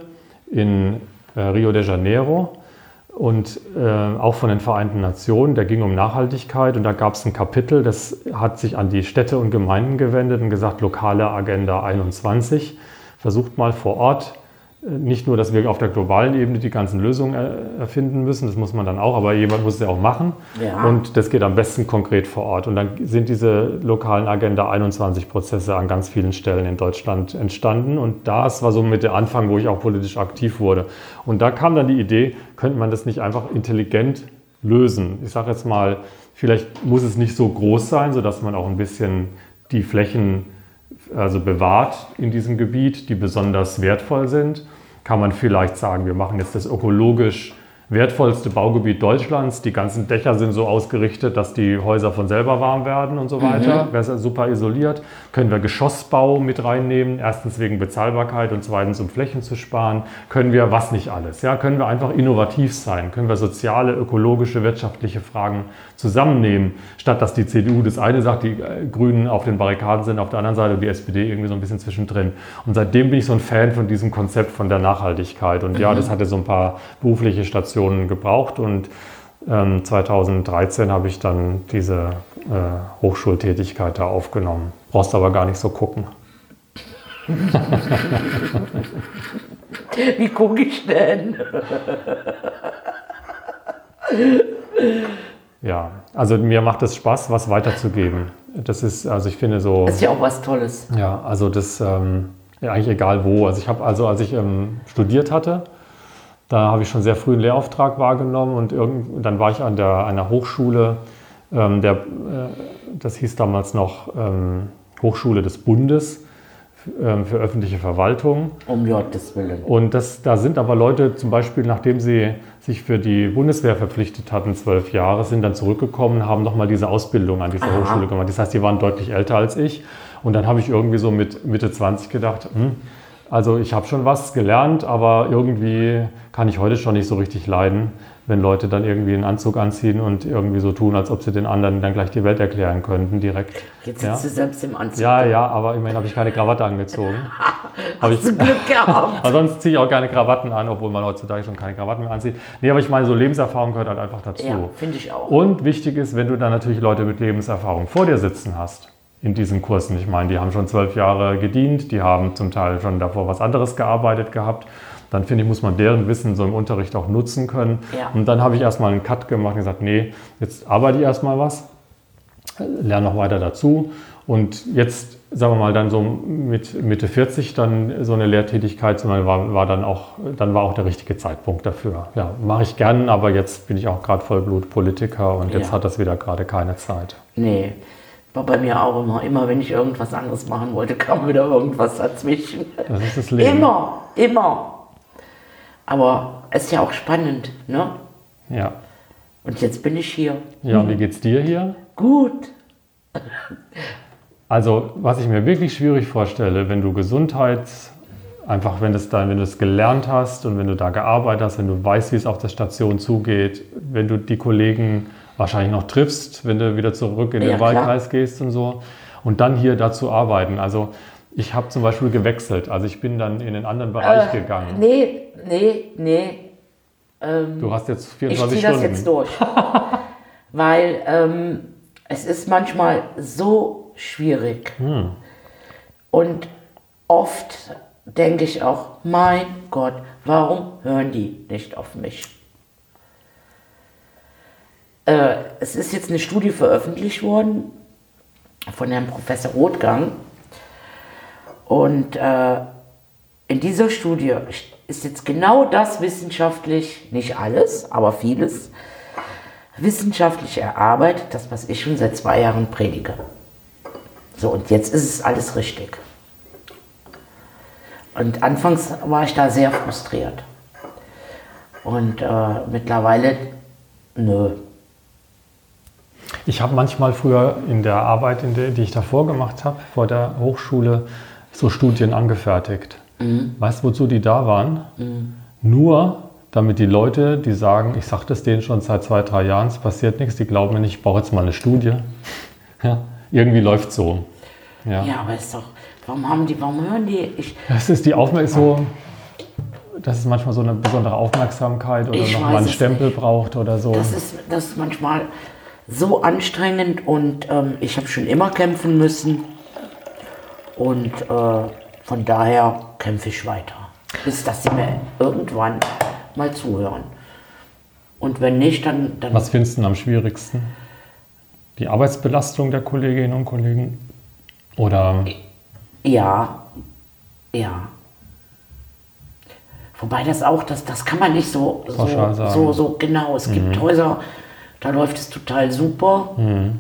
in äh, Rio de Janeiro und äh, auch von den Vereinten Nationen, der ging um Nachhaltigkeit und da gab es ein Kapitel, das hat sich an die Städte und Gemeinden gewendet und gesagt, lokale Agenda einundzwanzig, versucht mal vor Ort, nicht nur, dass wir auf der globalen Ebene die ganzen Lösungen erfinden müssen, das muss man dann auch, aber jemand muss es ja auch machen. Ja. Und das geht am besten konkret vor Ort. Und dann sind diese lokalen Agenda einundzwanzig Prozesse an ganz vielen Stellen in Deutschland entstanden. Und das war so mit der Anfang, wo ich auch politisch aktiv wurde. Und da kam dann die Idee, könnte man das nicht einfach intelligent lösen? Ich sage jetzt mal, vielleicht muss es nicht so groß sein, sodass man auch ein bisschen die Flächen also bewahrt in diesem Gebiet, die besonders wertvoll sind. Kann man vielleicht sagen, wir machen jetzt das ökologisch wertvollste Baugebiet Deutschlands. Die ganzen Dächer sind so ausgerichtet, dass die Häuser von selber warm werden und so weiter. Mhm. Wäre super isoliert. Können wir Geschossbau mit reinnehmen. Erstens wegen Bezahlbarkeit und zweitens um Flächen zu sparen. Können wir was nicht alles. Ja, können wir einfach innovativ sein. Können wir soziale, ökologische, wirtschaftliche Fragen zusammennehmen. Statt dass die C D U das eine sagt, die Grünen auf den Barrikaden sind, auf der anderen Seite und die S P D irgendwie so ein bisschen zwischendrin. Und seitdem bin ich so ein Fan von diesem Konzept von der Nachhaltigkeit. Und mhm. ja, das hatte so ein paar berufliche Stationen gebraucht und ähm, zweitausenddreizehn habe ich dann diese äh, Hochschultätigkeit da aufgenommen. Brauchst aber gar nicht so gucken. Wie gucke ich denn? Ja, also mir macht es Spaß, was weiterzugeben. Das ist, also ich finde so... Das ist ja auch was Tolles. Ja, also das, ähm, ja, eigentlich egal wo. Also ich habe, also als ich ähm, studiert hatte, da habe ich schon sehr früh einen Lehrauftrag wahrgenommen und irgend, dann war ich an der, einer Hochschule, ähm, der, äh, das hieß damals noch ähm, Hochschule des Bundes äh, für öffentliche Verwaltung. Um Gottes Willen. Und das, da sind aber Leute zum Beispiel, nachdem sie sich für die Bundeswehr verpflichtet hatten, zwölf Jahre, sind dann zurückgekommen, haben nochmal diese Ausbildung an dieser Aha. Hochschule gemacht. Das heißt, die waren deutlich älter als ich. Und dann habe ich irgendwie so mit Mitte zwanzig gedacht, hm, also ich habe schon was gelernt, aber irgendwie kann ich heute schon nicht so richtig leiden, wenn Leute dann irgendwie einen Anzug anziehen und irgendwie so tun, als ob sie den anderen dann gleich die Welt erklären könnten direkt. Jetzt sitzt ja? du selbst im Anzug. Ja, ja, aber immerhin habe ich keine Krawatte angezogen. Hast ich, du Glück gehabt. Aber sonst ziehe ich auch keine Krawatten an, obwohl man heutzutage schon keine Krawatten mehr anzieht. Nee, aber ich meine, so Lebenserfahrung gehört halt einfach dazu. Ja, finde ich auch. Und wichtig ist, wenn du dann natürlich Leute mit Lebenserfahrung vor dir sitzen hast, in diesen Kursen. Ich meine, die haben schon zwölf Jahre gedient, die haben zum Teil schon davor was anderes gearbeitet gehabt. Dann finde ich, muss man deren Wissen so im Unterricht auch nutzen können. Ja. Und dann habe ich erstmal einen Cut gemacht und gesagt, nee, jetzt arbeite ich erstmal was, lerne noch weiter dazu. Und jetzt, sagen wir mal, dann so mit Mitte vierzig dann so eine Lehrtätigkeit, war, war dann auch, dann war auch der richtige Zeitpunkt dafür. Ja, mache ich gern, aber jetzt bin ich auch gerade Vollblut-Politiker und jetzt ja. hat das wieder gerade keine Zeit. Nee. War bei mir auch immer. Immer wenn ich irgendwas anderes machen wollte, kam wieder irgendwas dazwischen. Das ist das Leben. Immer, immer. Aber es ist ja auch spannend, ne? Ja. Und jetzt bin ich hier. Ja, und wie geht's dir hier? Gut. Also, was ich mir wirklich schwierig vorstelle, wenn du Gesundheit, einfach wenn, das dann, wenn du es gelernt hast und wenn du da gearbeitet hast, wenn du weißt, wie es auf der Station zugeht, wenn du die Kollegen wahrscheinlich noch triffst, wenn du wieder zurück in den ja, Wahlkreis gehst und so, und dann hier dazu arbeiten. Also, ich habe zum Beispiel gewechselt, also ich bin dann in einen anderen Bereich äh, gegangen. Nee, nee, nee. Ähm, du hast jetzt vierundzwanzig ich zieh Stunden. Das jetzt durch. Weil ähm, es ist manchmal so schwierig. Hm. Und oft denke ich auch, mein Gott, warum hören die nicht auf mich? Äh, es ist jetzt eine Studie veröffentlicht worden von Herrn Professor Rothgang. Und äh, in dieser Studie ist jetzt genau das wissenschaftlich, nicht alles, aber vieles, wissenschaftlich erarbeitet, das, was ich schon seit zwei Jahren predige. So, und jetzt ist es alles richtig. Und anfangs war ich da sehr frustriert. Und äh, mittlerweile, nö. Ich habe manchmal früher in der Arbeit, in der, die ich davor gemacht habe, vor der Hochschule, so Studien angefertigt. Mhm. Weißt du, wozu die da waren? Mhm. Nur, damit die Leute, die sagen, ich sage das denen schon seit zwei, drei Jahren, es passiert nichts, die glauben mir nicht, ich brauche jetzt mal eine Studie. Ja, irgendwie läuft es so. Ja. ja, aber ist doch, warum haben die, warum hören die? Ich, das ist die Aufmerksamkeit, so, das ist manchmal so eine besondere Aufmerksamkeit oder nochmal einen Stempel nicht. Braucht oder so. Das ist, das ist manchmal so anstrengend und ähm, ich habe schon immer kämpfen müssen und äh, von daher kämpfe ich weiter, bis dass sie mir irgendwann mal zuhören. Und wenn nicht, dann... dann Was findest du am schwierigsten? Die Arbeitsbelastung der Kolleginnen und Kollegen? Oder? Ja, ja. Wobei das auch, das, das kann man nicht so, so, so, so genau. Es mhm. gibt Häuser, da läuft es total super. Mhm.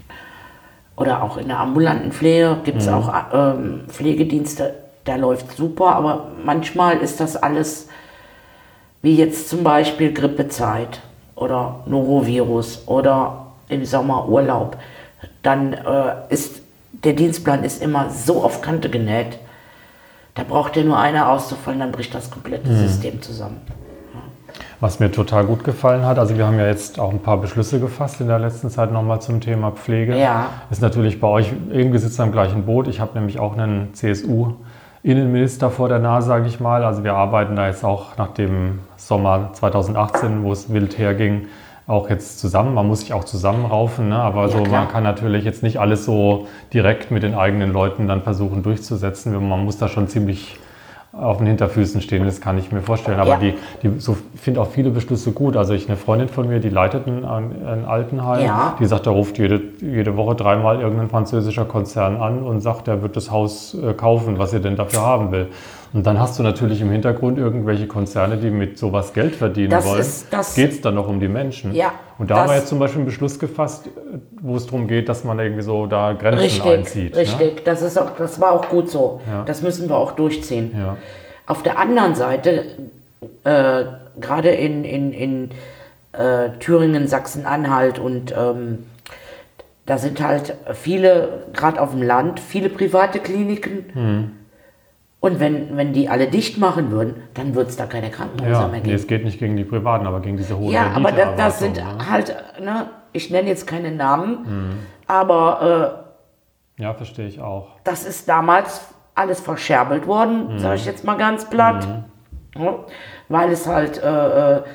Oder auch in der ambulanten Pflege gibt es mhm. auch ähm, Pflegedienste, da läuft super. Aber manchmal ist das alles, wie jetzt zum Beispiel Grippezeit oder Norovirus oder im Sommer Urlaub. Dann äh, ist der Dienstplan ist immer so auf Kante genäht. Da braucht ja nur einer auszufallen, dann bricht das komplette mhm. System zusammen. Ja. Was mir total gut gefallen hat, also wir haben ja jetzt auch ein paar Beschlüsse gefasst in der letzten Zeit nochmal zum Thema Pflege. Ja. Ist natürlich bei euch, irgendwie sitzt ihr am gleichen Boot. Ich habe nämlich auch einen C S U-Innenminister vor der Nase, sage ich mal. Also wir arbeiten da jetzt auch nach dem Sommer zweitausendachtzehn, wo es wild herging, auch jetzt zusammen. Man muss sich auch zusammenraufen, ne? Aber ja, so, man kann natürlich jetzt nicht alles so direkt mit den eigenen Leuten dann versuchen durchzusetzen. Man muss da schon ziemlich auf den Hinterfüßen stehen, das kann ich mir vorstellen. Aber ja. die, die so finde auch viele Beschlüsse gut. Also ich, eine Freundin von mir, die leitet ein, ein Altenheim, ja. die sagt, da ruft jede, jede Woche dreimal irgendein französischer Konzern an und sagt, er wird das Haus äh, kaufen, was ihr denn dafür haben will. Und dann hast du natürlich im Hintergrund irgendwelche Konzerne, die mit sowas Geld verdienen das wollen. Geht es dann noch um die Menschen? Ja, und da haben wir jetzt zum Beispiel einen Beschluss gefasst, wo es darum geht, dass man irgendwie so da Grenzen richtig, einzieht. Richtig, ne? das, ist auch, das war auch gut so. Ja. Das müssen wir auch durchziehen. Ja. Auf der anderen Seite, äh, gerade in, in, in äh, Thüringen, Sachsen-Anhalt und ähm, da sind halt viele, gerade auf dem Land, viele private Kliniken. Hm. Und wenn, wenn die alle dicht machen würden, dann würde es da keine Krankenhäuser ja, mehr geben. Nee, es geht nicht gegen die Privaten, aber gegen diese hohen Ja, aber das, das sind ne? halt, ne, ich nenne jetzt keine Namen, mhm. aber äh, ja, verstehe ich auch. Das ist damals alles verscherbelt worden, mhm. sage ich jetzt mal ganz platt, mhm. ja, weil es halt äh, äh,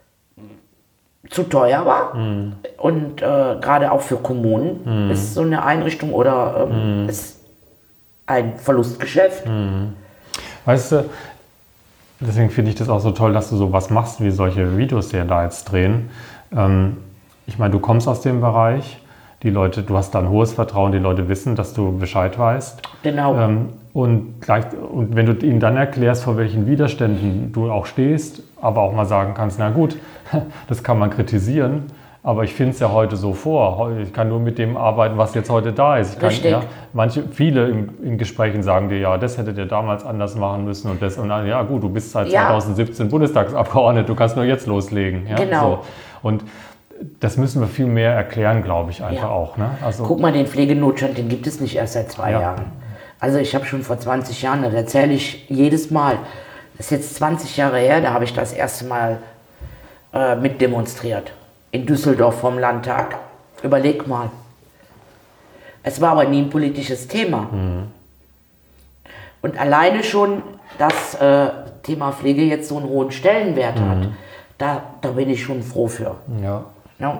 zu teuer war. Mhm. Und äh, gerade auch für Kommunen mhm. ist so eine Einrichtung oder ähm, mhm. ist ein Verlustgeschäft. Mhm. Weißt du, deswegen finde ich das auch so toll, dass du sowas machst, wie solche Videos, die da jetzt drehen. Ähm, ich meine, du kommst aus dem Bereich, die Leute, du hast da ein hohes Vertrauen, die Leute wissen, dass du Bescheid weißt. Genau. Ähm, und, gleich, und wenn du ihnen dann erklärst, vor welchen Widerständen du auch stehst, aber auch mal sagen kannst, na gut, das kann man kritisieren, aber ich finde es ja heute so vor. Ich kann nur mit dem arbeiten, was jetzt heute da ist. Ich kann, Richtig. Ja, manche, viele in, in Gesprächen sagen dir, ja, das hättet ihr damals anders machen müssen und das. Und dann, ja gut, du bist seit ja. zweitausendsiebzehn Bundestagsabgeordnet, du kannst nur jetzt loslegen. Ja, genau. So. Und das müssen wir viel mehr erklären, glaube ich, einfach Ja. auch. Ne? Also, Guck mal, den Pflegenotstand, den gibt es nicht erst seit zwei Ja. Jahren. Also ich habe schon vor zwanzig Jahren, das erzähle ich jedes Mal, das ist jetzt zwanzig Jahre her, da habe ich das erste Mal äh, mitdemonstriert. In Düsseldorf vom Landtag. Überleg mal. Es war aber nie ein politisches Thema. Mhm. Und alleine schon das äh, Thema Pflege jetzt so einen hohen Stellenwert Mhm. hat, da, da bin ich schon froh für. ja. Ja.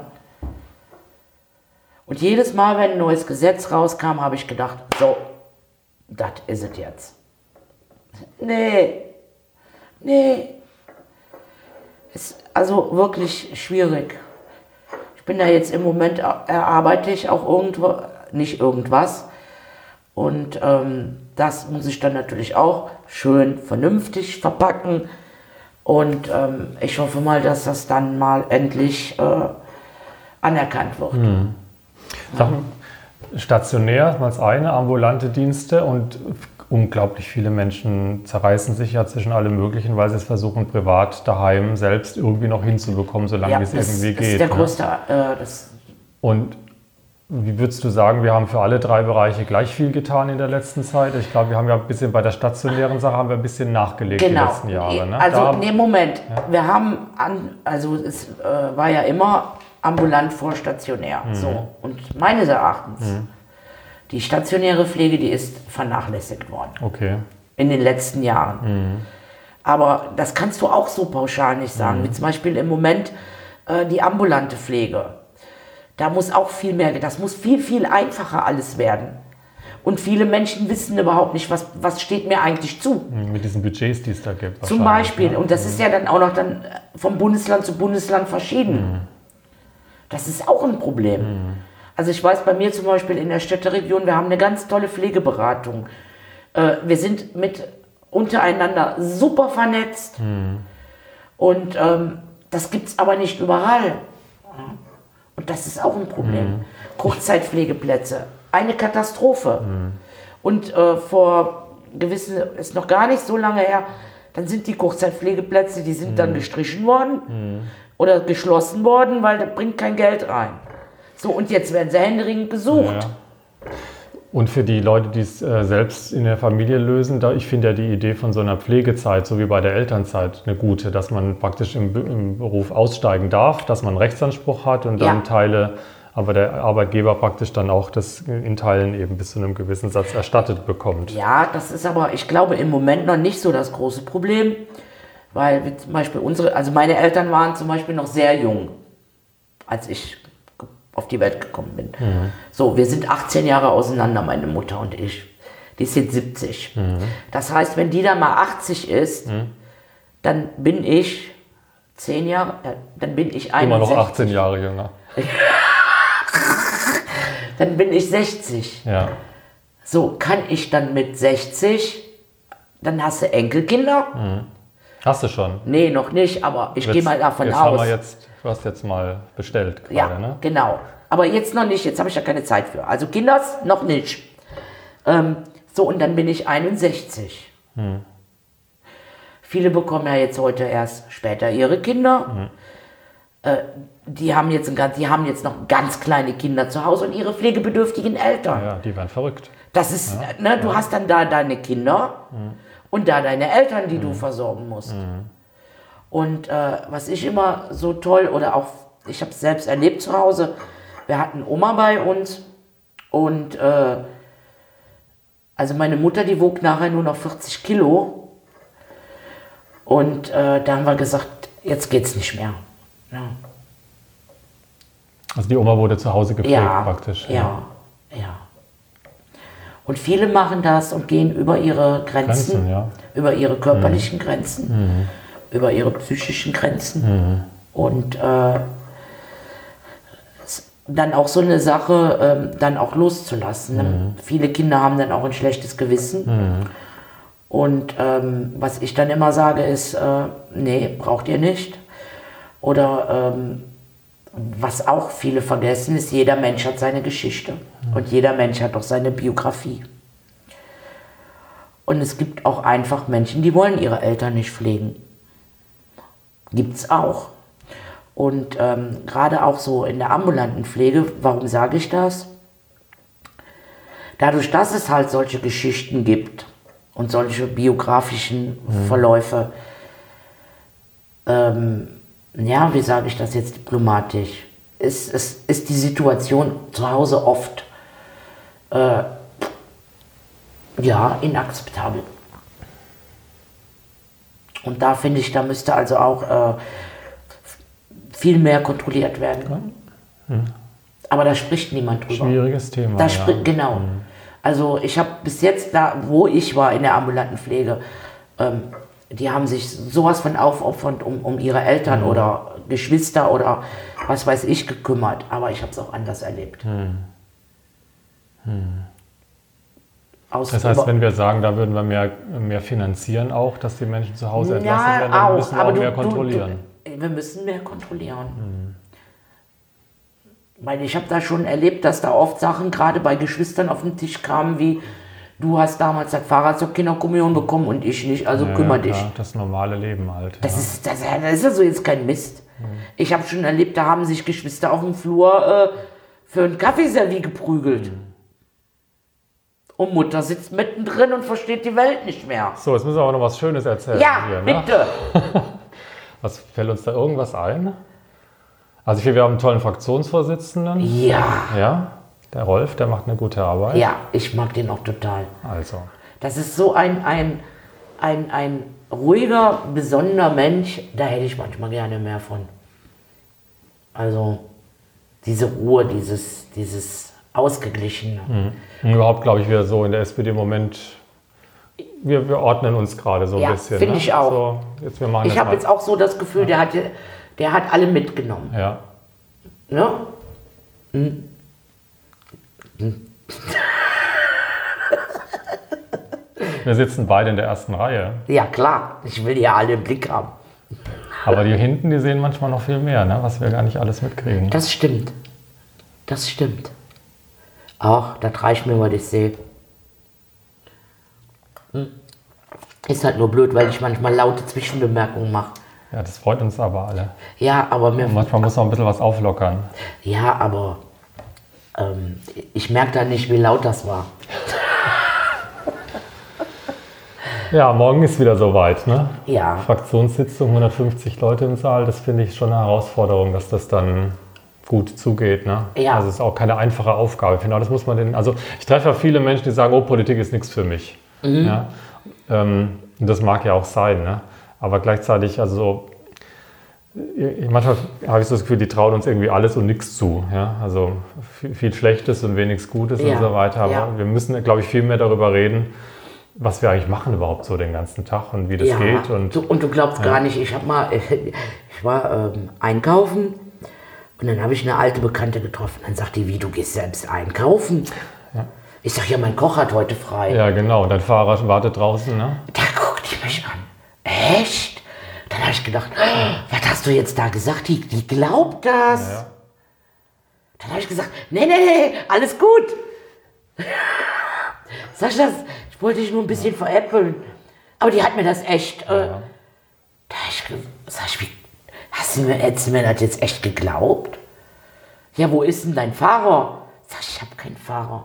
Und jedes Mal, wenn ein neues Gesetz rauskam, habe ich gedacht, so, das ist es jetzt. Nee, nee. Ist also wirklich schwierig. Ich bin da jetzt im Moment, erarbeite ich auch irgendwo, nicht irgendwas. Und ähm, das muss ich dann natürlich auch schön vernünftig verpacken. Und ähm, ich hoffe mal, dass das dann mal endlich äh, anerkannt wird. Mhm. Sag mal, stationär als eine, ambulante Dienste und unglaublich viele Menschen zerreißen sich ja zwischen allem Möglichen, weil sie es versuchen, privat daheim selbst irgendwie noch hinzubekommen, solange Ja, es das, irgendwie das geht. ist der ne? größte. Äh, das, Und wie würdest du sagen, wir haben für alle drei Bereiche gleich viel getan in der letzten Zeit? Ich glaube, wir haben ja ein bisschen bei der stationären Sache haben wir ein bisschen nachgelegt genau. die letzten Jahre. Ne? Also, Da- nee, Moment. Wir haben, an, also es äh, war ja immer ambulant vor stationär. Mhm. So. Und meines Erachtens, die stationäre Pflege, die ist vernachlässigt worden. Okay. In den letzten Jahren. Mhm. Aber das kannst du auch so pauschal nicht sagen. Mhm. Wie zum Beispiel im Moment äh, die ambulante Pflege. Da muss auch viel mehr, das muss viel, viel einfacher alles werden. Und viele Menschen wissen überhaupt nicht, was, was steht mir eigentlich zu. Mit diesen Budgets, die es da gibt. Zum wahrscheinlich, Beispiel. ne? Und das ist ja dann auch noch dann vom Bundesland zu Bundesland verschieden. Das ist auch ein Problem. Also ich weiß bei mir zum Beispiel in der Städteregion, wir haben eine ganz tolle Pflegeberatung. Äh, wir sind mit untereinander super vernetzt. Und ähm, das gibt es aber nicht überall. Und das ist auch ein Problem. Kurzzeitpflegeplätze, eine Katastrophe. Und äh, vor gewissen, ist noch gar nicht so lange her, dann sind die Kurzzeitpflegeplätze, die sind dann gestrichen worden oder geschlossen worden, weil das bringt kein Geld rein. So, und jetzt werden sie händeringend gesucht. Ja. Und für die Leute, die es äh, selbst in der Familie lösen, da, ich finde ja die Idee von so einer Pflegezeit, so wie bei der Elternzeit, eine gute, dass man praktisch im, im Beruf aussteigen darf, dass man einen Rechtsanspruch hat und dann Ja. Teile, aber der Arbeitgeber praktisch dann auch das in Teilen eben bis zu einem gewissen Satz erstattet bekommt. Ja, das ist aber, ich glaube, im Moment noch nicht so das große Problem, weil wie zum Beispiel unsere, also meine Eltern waren zum Beispiel noch sehr jung, als ich auf die Welt gekommen bin. So, wir sind achtzehn Jahre auseinander, meine Mutter und ich. Die ist jetzt siebzig. Das heißt, wenn die dann mal achtzig ist, dann bin ich zehn Jahre, äh, dann bin ich Immer einundsechzig. noch achtzehn Jahre jünger. Dann bin ich sechzig. Ja. So, kann ich dann mit sechzig, dann hast du Enkelkinder? Hast du schon? Nee, noch nicht, aber ich gehe Jetzt- mal davon jetzt aus. Haben wir jetzt, du hast jetzt mal bestellt gerade, Ja, ne? genau. Aber jetzt noch nicht, jetzt habe ich ja keine Zeit für. Also Kinders noch nicht. Ähm, so, und dann bin ich einundsechzig. Viele bekommen ja jetzt heute erst später ihre Kinder. Äh, die, haben jetzt ein, ganz- die haben jetzt noch ganz kleine Kinder zu Hause und ihre pflegebedürftigen Eltern. Ja, die werden verrückt. Das ist, ne, du hast dann da deine Kinder und da deine Eltern, die du versorgen musst. Und äh, was ich immer so toll, oder auch, ich habe es selbst erlebt zu Hause, wir hatten Oma bei uns und äh, also meine Mutter, die wog nachher nur noch vierzig Kilo und äh, da haben wir gesagt, jetzt geht's nicht mehr. Ja, Also die Oma wurde zu Hause gepflegt ja, praktisch. ja, ja. Und viele machen das und gehen über ihre Grenzen, Grenzen, ja. über ihre körperlichen Grenzen, über ihre psychischen Grenzen. Und äh, es- dann auch so eine Sache, ähm, dann auch loszulassen. Ne? Viele Kinder haben dann auch ein schlechtes Gewissen. Und ähm, was ich dann immer sage ist, äh, nee, braucht ihr nicht. Oder ähm, was auch viele vergessen ist, jeder Mensch hat seine Geschichte. Und jeder Mensch hat auch seine Biografie. Und es gibt auch einfach Menschen, die wollen ihre Eltern nicht pflegen. Gibt's auch. Und ähm, gerade auch so in der ambulanten Pflege, warum sage ich das? Dadurch, dass es halt solche Geschichten gibt und solche biografischen mhm. Verläufe, ähm, ja, wie sage ich das jetzt diplomatisch, ist, ist, ist die Situation zu Hause oft äh, ja, inakzeptabel. Und da finde ich, da müsste also auch äh, viel mehr kontrolliert werden. Mhm. Aber da spricht niemand drüber. Schwieriges Thema. Da ja. Genau. Mhm. Also ich habe bis jetzt, da wo ich war in der ambulanten Pflege, ähm, die haben sich sowas von aufopfernd um, um ihre Eltern mhm. oder Geschwister oder was weiß ich gekümmert. Aber ich habe es auch anders erlebt. Mhm. Mhm. Das heißt, wenn wir sagen, da würden wir mehr, mehr finanzieren auch, dass die Menschen zu Hause entlassen ja, werden, dann auch, müssen wir aber auch du, mehr kontrollieren. Du, du, wir müssen mehr kontrollieren. Mhm. Weil ich habe da schon erlebt, dass da oft Sachen gerade bei Geschwistern auf den Tisch kamen, wie du hast damals das Fahrrad zur Kinderkommunion bekommen und ich nicht, also ja, kümmere dich. Ja, das normale Leben halt. Das, ja. ist, das, das ist also jetzt kein Mist. Mhm. Ich habe schon erlebt, da haben sich Geschwister auf dem Flur äh, für ein Kaffeeservie geprügelt. Mhm. Und Mutter sitzt mittendrin und versteht die Welt nicht mehr. So, jetzt müssen wir aber noch was Schönes erzählen. Ja, hier, ne? bitte. Was fällt uns da irgendwas ein? Also ich finde, wir haben einen tollen Fraktionsvorsitzenden. Ja. Ja, der Rolf, der macht eine gute Arbeit. Ja, ich mag den auch total. Also. Das ist so ein, ein, ein, ein ruhiger, besonderer Mensch, da hätte ich manchmal gerne mehr von. Also diese Ruhe, dieses, dieses Ausgeglichene. Mhm. Und überhaupt glaube ich, wir so in der S P D im Moment, wir, wir ordnen uns gerade so ein ja, bisschen. Finde ne? ich auch. So, jetzt, wir machen ich habe jetzt auch so das Gefühl, ja. der, hat, der hat alle mitgenommen. Ja. Ne? Hm. Hm. Wir sitzen beide in der ersten Reihe. Ja klar, ich will die ja alle im Blick haben. Aber die hinten, die sehen manchmal noch viel mehr, ne? Was wir gar nicht alles mitkriegen. Das stimmt. Das stimmt. Ach, das reicht mir, was ich sehe. Hm. Ist halt nur blöd, weil ich manchmal laute Zwischenbemerkungen mache. Ja, das freut uns aber alle. Ja, aber mir... Und manchmal muss noch ein bisschen was auflockern. Ja, aber ähm, ich merke da nicht, wie laut das war. Ja, morgen ist wieder soweit, ne? Ja. Fraktionssitzung, hundertfünfzig Leute im Saal, das finde ich schon eine Herausforderung, dass das dann gut zugeht, ne? Ja. Also es ist auch keine einfache Aufgabe. Genau, das muss man den, also ich treffe ja viele Menschen, die sagen, oh, Politik ist nichts für mich. Mhm. Ja? Ähm, und das mag ja auch sein, ne? Aber gleichzeitig, also manchmal habe ich so das Gefühl, die trauen uns irgendwie alles und nichts zu. Ja? Also viel, viel Schlechtes und wenig Gutes ja. und so weiter. Aber ja. wir müssen, glaube ich, viel mehr darüber reden, was wir eigentlich machen überhaupt so den ganzen Tag und wie das ja. geht. Und, du, und du glaubst ja. gar nicht, ich habe mal, ich war ähm, einkaufen und dann habe ich eine alte Bekannte getroffen. Dann sagt die, wie, du gehst selbst einkaufen? Ja. Ich sag, ja, mein Koch hat heute frei. Ja, genau. Und dein Fahrer wartet draußen, ne? Da guckt die mich an. Echt? Dann habe ich gedacht, oh, was hast du jetzt da gesagt? Die, die glaubt das. Ja, ja. Dann habe ich gesagt, nee, nee, nee, alles gut. Sag ich das? Ich wollte dich nur ein bisschen ja. veräppeln. Aber die hat mir das echt... Äh, ja. Da hab ich, sag ich, wie, hast du mir, hättest du mir das jetzt echt geglaubt? Ja, wo ist denn dein Fahrer? Sag ich, ich habe keinen Fahrer.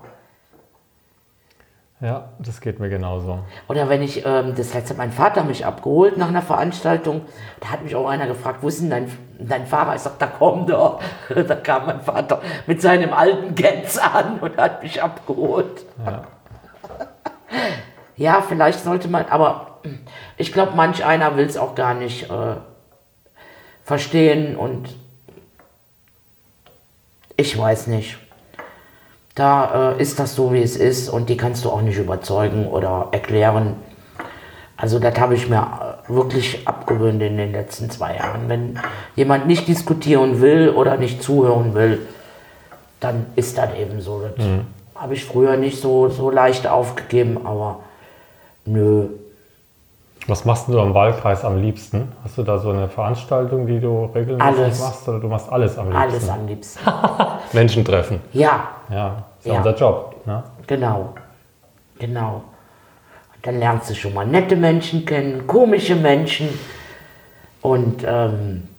Ja, das geht mir genauso. Oder wenn ich, ähm, das letzte Mal mein Vater mich abgeholt nach einer Veranstaltung, da hat mich auch einer gefragt, wo ist denn dein, dein Fahrer? Ich sag, da komm doch. Da kam mein Vater mit seinem alten Gens an und hat mich abgeholt. Ja, ja vielleicht sollte man, aber ich glaube, manch einer will es auch gar nicht äh, verstehen und ich weiß nicht. Da äh, ist das so, wie es ist und die kannst du auch nicht überzeugen oder erklären. Also das habe ich mir wirklich abgewöhnt in den letzten zwei Jahren. Wenn jemand nicht diskutieren will oder nicht zuhören will, dann ist das eben so. Das mhm. habe ich früher nicht so, so leicht aufgegeben, aber nö. Was machst du am Wahlkreis am liebsten? Hast du da so eine Veranstaltung, die du regelmäßig alles. machst? Oder du machst alles am liebsten? Alles am liebsten. Menschen treffen. Ja. Ja, ist ja ja. unser Job. Ne? Genau. Genau. Und dann lernst du schon mal nette Menschen kennen, komische Menschen. Und ähm,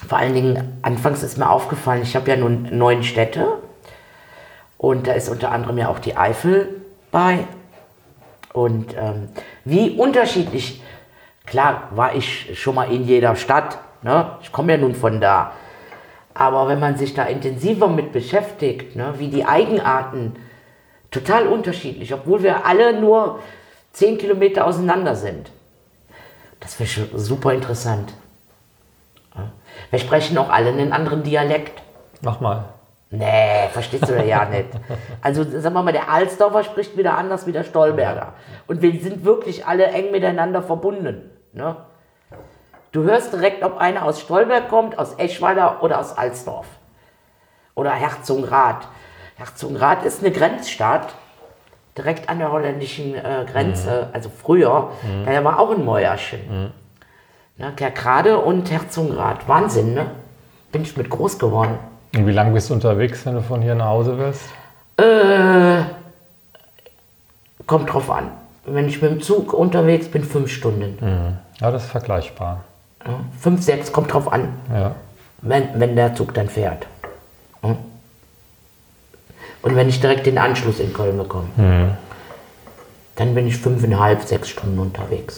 Vor allen Dingen, anfangs ist mir aufgefallen, ich habe ja nun neun Städte und da ist unter anderem ja auch die Eifel bei. Und ähm, wie unterschiedlich, klar war ich schon mal in jeder Stadt, ne? Ich komme ja nun von da. Aber wenn man sich da intensiver mit beschäftigt, ne, wie die Eigenarten total unterschiedlich, obwohl wir alle nur zehn Kilometer auseinander sind. Das wäre schon super interessant. Ja. Wir sprechen auch alle einen anderen Dialekt. Mach mal. Nee, verstehst du ja nicht. Also sagen wir mal, der Alsdorfer spricht wieder anders wie der Stolberger. Und wir sind wirklich alle eng miteinander verbunden. Ne? Du hörst direkt, ob einer aus Stolberg kommt, aus Eschweiler oder aus Alsdorf. Oder Herzogenrath. Herzogenrath ist eine Grenzstadt, direkt an der holländischen äh, Grenze, mhm. also früher. Mhm. Da war auch ein Mäuerchen. Mhm. Ne, Kerkrade und Herzogenrath. Wahnsinn, ne? Bin ich mit groß geworden. Und wie lange bist du unterwegs, wenn du von hier nach Hause willst? Äh, kommt drauf an. Wenn ich mit dem Zug unterwegs bin, fünf Stunden. Mhm. Ja, das ist vergleichbar. Ja, fünf, sechs, kommt drauf an, ja. wenn, wenn der Zug dann fährt. Ja. Und wenn ich direkt den Anschluss in Köln bekomme, mhm. dann bin ich fünfeinhalb, sechs Stunden unterwegs.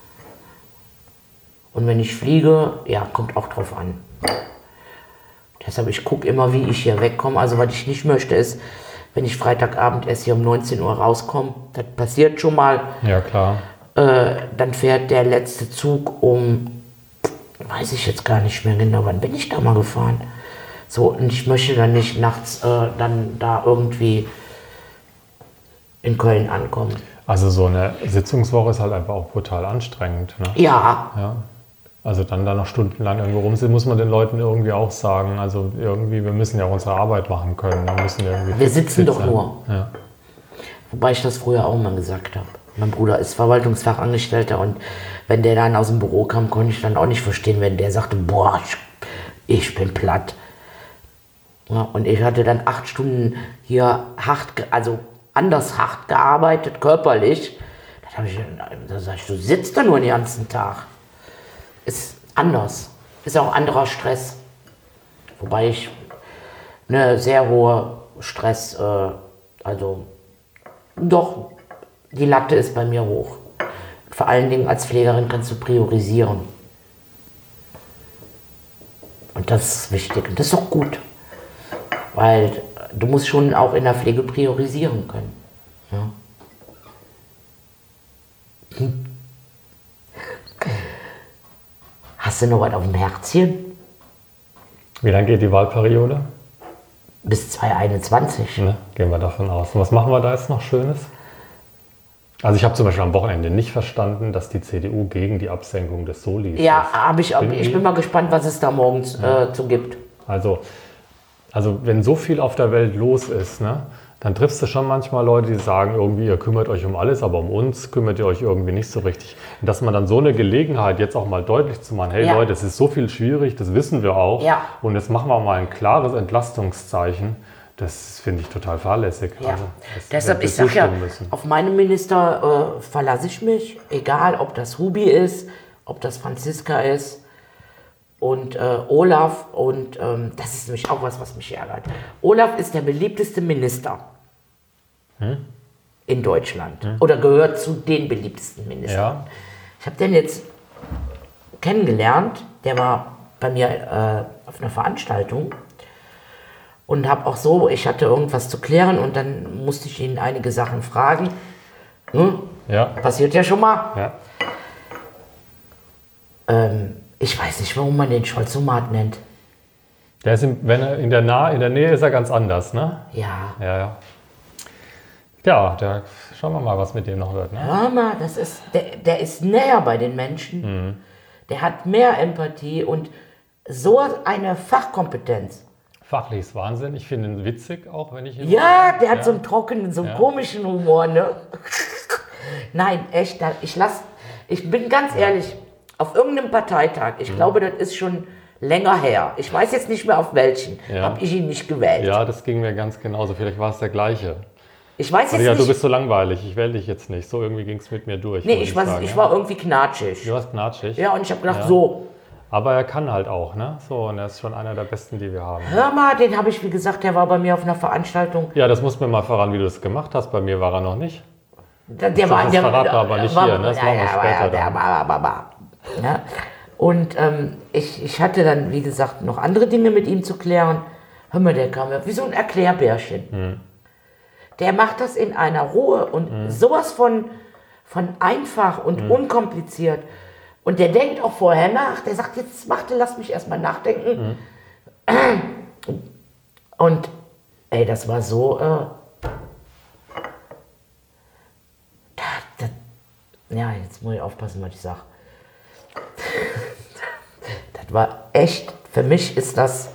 Und wenn ich fliege, ja, kommt auch drauf an. Deshalb, ich gucke immer, wie ich hier wegkomme. Also was ich nicht möchte, ist, wenn ich Freitagabend erst hier um neunzehn Uhr rauskomme, das passiert schon mal. Ja, klar. Äh, dann fährt der letzte Zug um, weiß ich jetzt gar nicht mehr genau, wann bin ich da mal gefahren. So, und ich möchte dann nicht nachts äh, dann da irgendwie in Köln ankommen. Also so eine Sitzungswoche ist halt einfach auch brutal anstrengend. Ne? Ja. ja. Also dann da noch stundenlang irgendwo rumsitzen, muss man den Leuten irgendwie auch sagen. Also irgendwie, wir müssen ja auch unsere Arbeit machen können. Wir, müssen irgendwie wir sitzen doch sein. nur. Ja. Wobei ich das früher auch mal gesagt habe. Mein Bruder ist Verwaltungsfachangestellter und wenn der dann aus dem Büro kam, konnte ich dann auch nicht verstehen, wenn der sagte, boah, ich, ich bin platt. Ja, und ich hatte dann acht Stunden hier hart, also anders hart gearbeitet, körperlich. Da habe ich, da sag ich, du sitzt da nur den ganzen Tag. Ist anders. Ist auch anderer Stress. Wobei ich eine sehr hohe Stress, äh, also doch, die Latte ist bei mir hoch. Vor allen Dingen als Pflegerin kannst du priorisieren. Und das ist wichtig. Und das ist auch gut. Weil du musst schon auch in der Pflege priorisieren können. Ja. Hm. Hast du noch was auf dem Herzchen? Wie lange geht die Wahlperiode? Bis zwanzig einundzwanzig. Ne, gehen wir davon aus. Und was machen wir da jetzt noch Schönes? Also ich habe zum Beispiel am Wochenende nicht verstanden, dass die C D U gegen die Absenkung des Solis ja, ist. Ja, ich, ich bin mal gespannt, was es da morgens ja. äh, zu gibt. Also, also wenn so viel auf der Welt los ist, ne, dann triffst du schon manchmal Leute, die sagen, irgendwie, ihr kümmert euch um alles, aber um uns kümmert ihr euch irgendwie nicht so richtig. Und dass man dann so eine Gelegenheit jetzt auch mal deutlich zu machen, hey ja. Leute, es ist so viel schwierig, das wissen wir auch. Ja. Und jetzt machen wir mal ein klares Entlastungszeichen. Das finde ich total fahrlässig. Ja. Also, das, deshalb, ich sage ja, müssen. Auf meine Minister äh, verlasse ich mich, egal ob das Hubi ist, ob das Franziska ist und äh, Olaf. Und ähm, das ist nämlich auch was, was mich ärgert. Olaf ist der beliebteste Minister hm? in Deutschland hm? oder gehört zu den beliebtesten Ministern. Ja. Ich habe den jetzt kennengelernt, der war bei mir äh, auf einer Veranstaltung. Und habe auch so, ich hatte irgendwas zu klären und dann musste ich ihn einige Sachen fragen. Hm? Ja. Passiert ja schon mal. Ja. Ähm, ich weiß nicht, warum man den Scholzomat nennt. Der ist, in, wenn er in der, nah, in der Nähe ist er ganz anders, ne? Ja. Ja, ja. Ja, da schauen wir mal, was mit dem noch wird. Ne? Hör mal, das ist, der, der ist näher bei den Menschen. Mhm. Der hat mehr Empathie und so eine Fachkompetenz. Fachlich ist Wahnsinn. Ich finde ihn witzig auch, wenn ich ihn Ja, mache. Der hat ja. so einen trockenen, so einen ja. komischen Humor, ne? Nein, echt, ich lass, ich bin ganz ja. ehrlich, auf irgendeinem Parteitag, ich mhm. glaube, das ist schon länger her. Ich weiß jetzt nicht mehr auf welchen, ja. habe ich ihn nicht gewählt. Ja, das ging mir ganz genauso. Vielleicht war es der gleiche. Ich weiß jetzt ja, nicht. Du bist so langweilig, ich wähle dich jetzt nicht. So irgendwie ging es mit mir durch. Nee, ich, ich, weiß, ich war irgendwie knatschig. Du warst knatschig? Ja, und ich habe gedacht, ja. so. Aber er kann halt auch, ne? So, und er ist schon einer der Besten, die wir haben. Hör mal, den habe ich, wie gesagt, der war bei mir auf einer Veranstaltung. Ja, das musst du mir mal verraten, wie du das gemacht hast. Bei mir war er noch nicht. Der, der war, das der, verraten wir aber nicht war, hier, ne? Das ja, machen wir ja, später ja, der dann. war, war, war, ja. Und ähm, ich, ich hatte dann, wie gesagt, noch andere Dinge mit ihm zu klären. Hör mal, der kam ja wie so ein Erklärbärchen. Hm. Der macht das in einer Ruhe und hm. sowas von, von einfach und hm. unkompliziert. Und der denkt auch vorher nach. Der sagt, jetzt warte, lass mich erstmal nachdenken. Hm. Und ey, das war so... Äh, das, das, ja, jetzt muss ich aufpassen, was ich sage. Das war echt, für mich ist das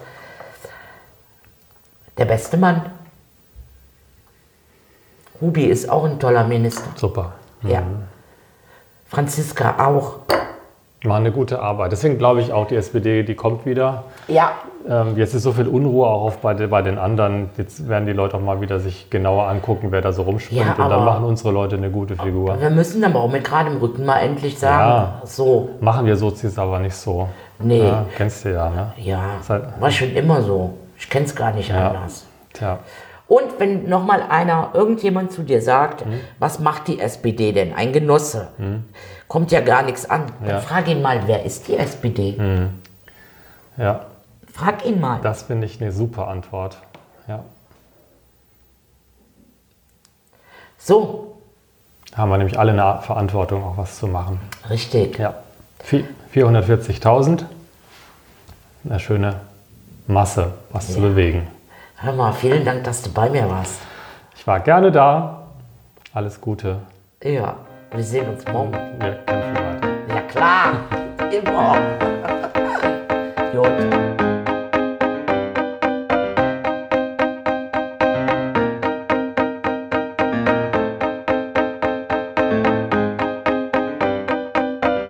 der beste Mann. Hubi ist auch ein toller Minister. Super. Mhm. Ja. Franziska auch. War eine gute Arbeit. Deswegen glaube ich auch, die S P D, die kommt wieder. Ja. Ähm, jetzt ist so viel Unruhe auch auf bei, de, bei den anderen. Jetzt werden die Leute auch mal wieder sich genauer angucken, wer da so rumspringt. Ja, und dann machen unsere Leute eine gute Figur. Wir müssen aber auch mit gerade im Rücken mal endlich sagen, ja, so. Machen wir Sozis aber nicht so. Nee. Ja, kennst du ja, ne? Ja, halt, war schon immer so. Ich kenne es gar nicht ja. anders. Tja. Und wenn nochmal einer, irgendjemand zu dir sagt, hm. was macht die S P D denn? Ein Genosse. Hm. Kommt ja gar nichts an. Dann ja. frag ihn mal, wer ist die S P D? Hm. Ja. Frag ihn mal. Das finde ich eine super Antwort. Ja. So. Haben wir nämlich alle eine Verantwortung, auch was zu machen. Richtig. Ja. vierhundertvierzigtausend. Eine schöne Masse, was ja. zu bewegen. Hör mal, vielen Dank, dass du bei mir warst. Ich war gerne da. Alles Gute. Ja, wir sehen uns morgen. Ja, ja klar, immer.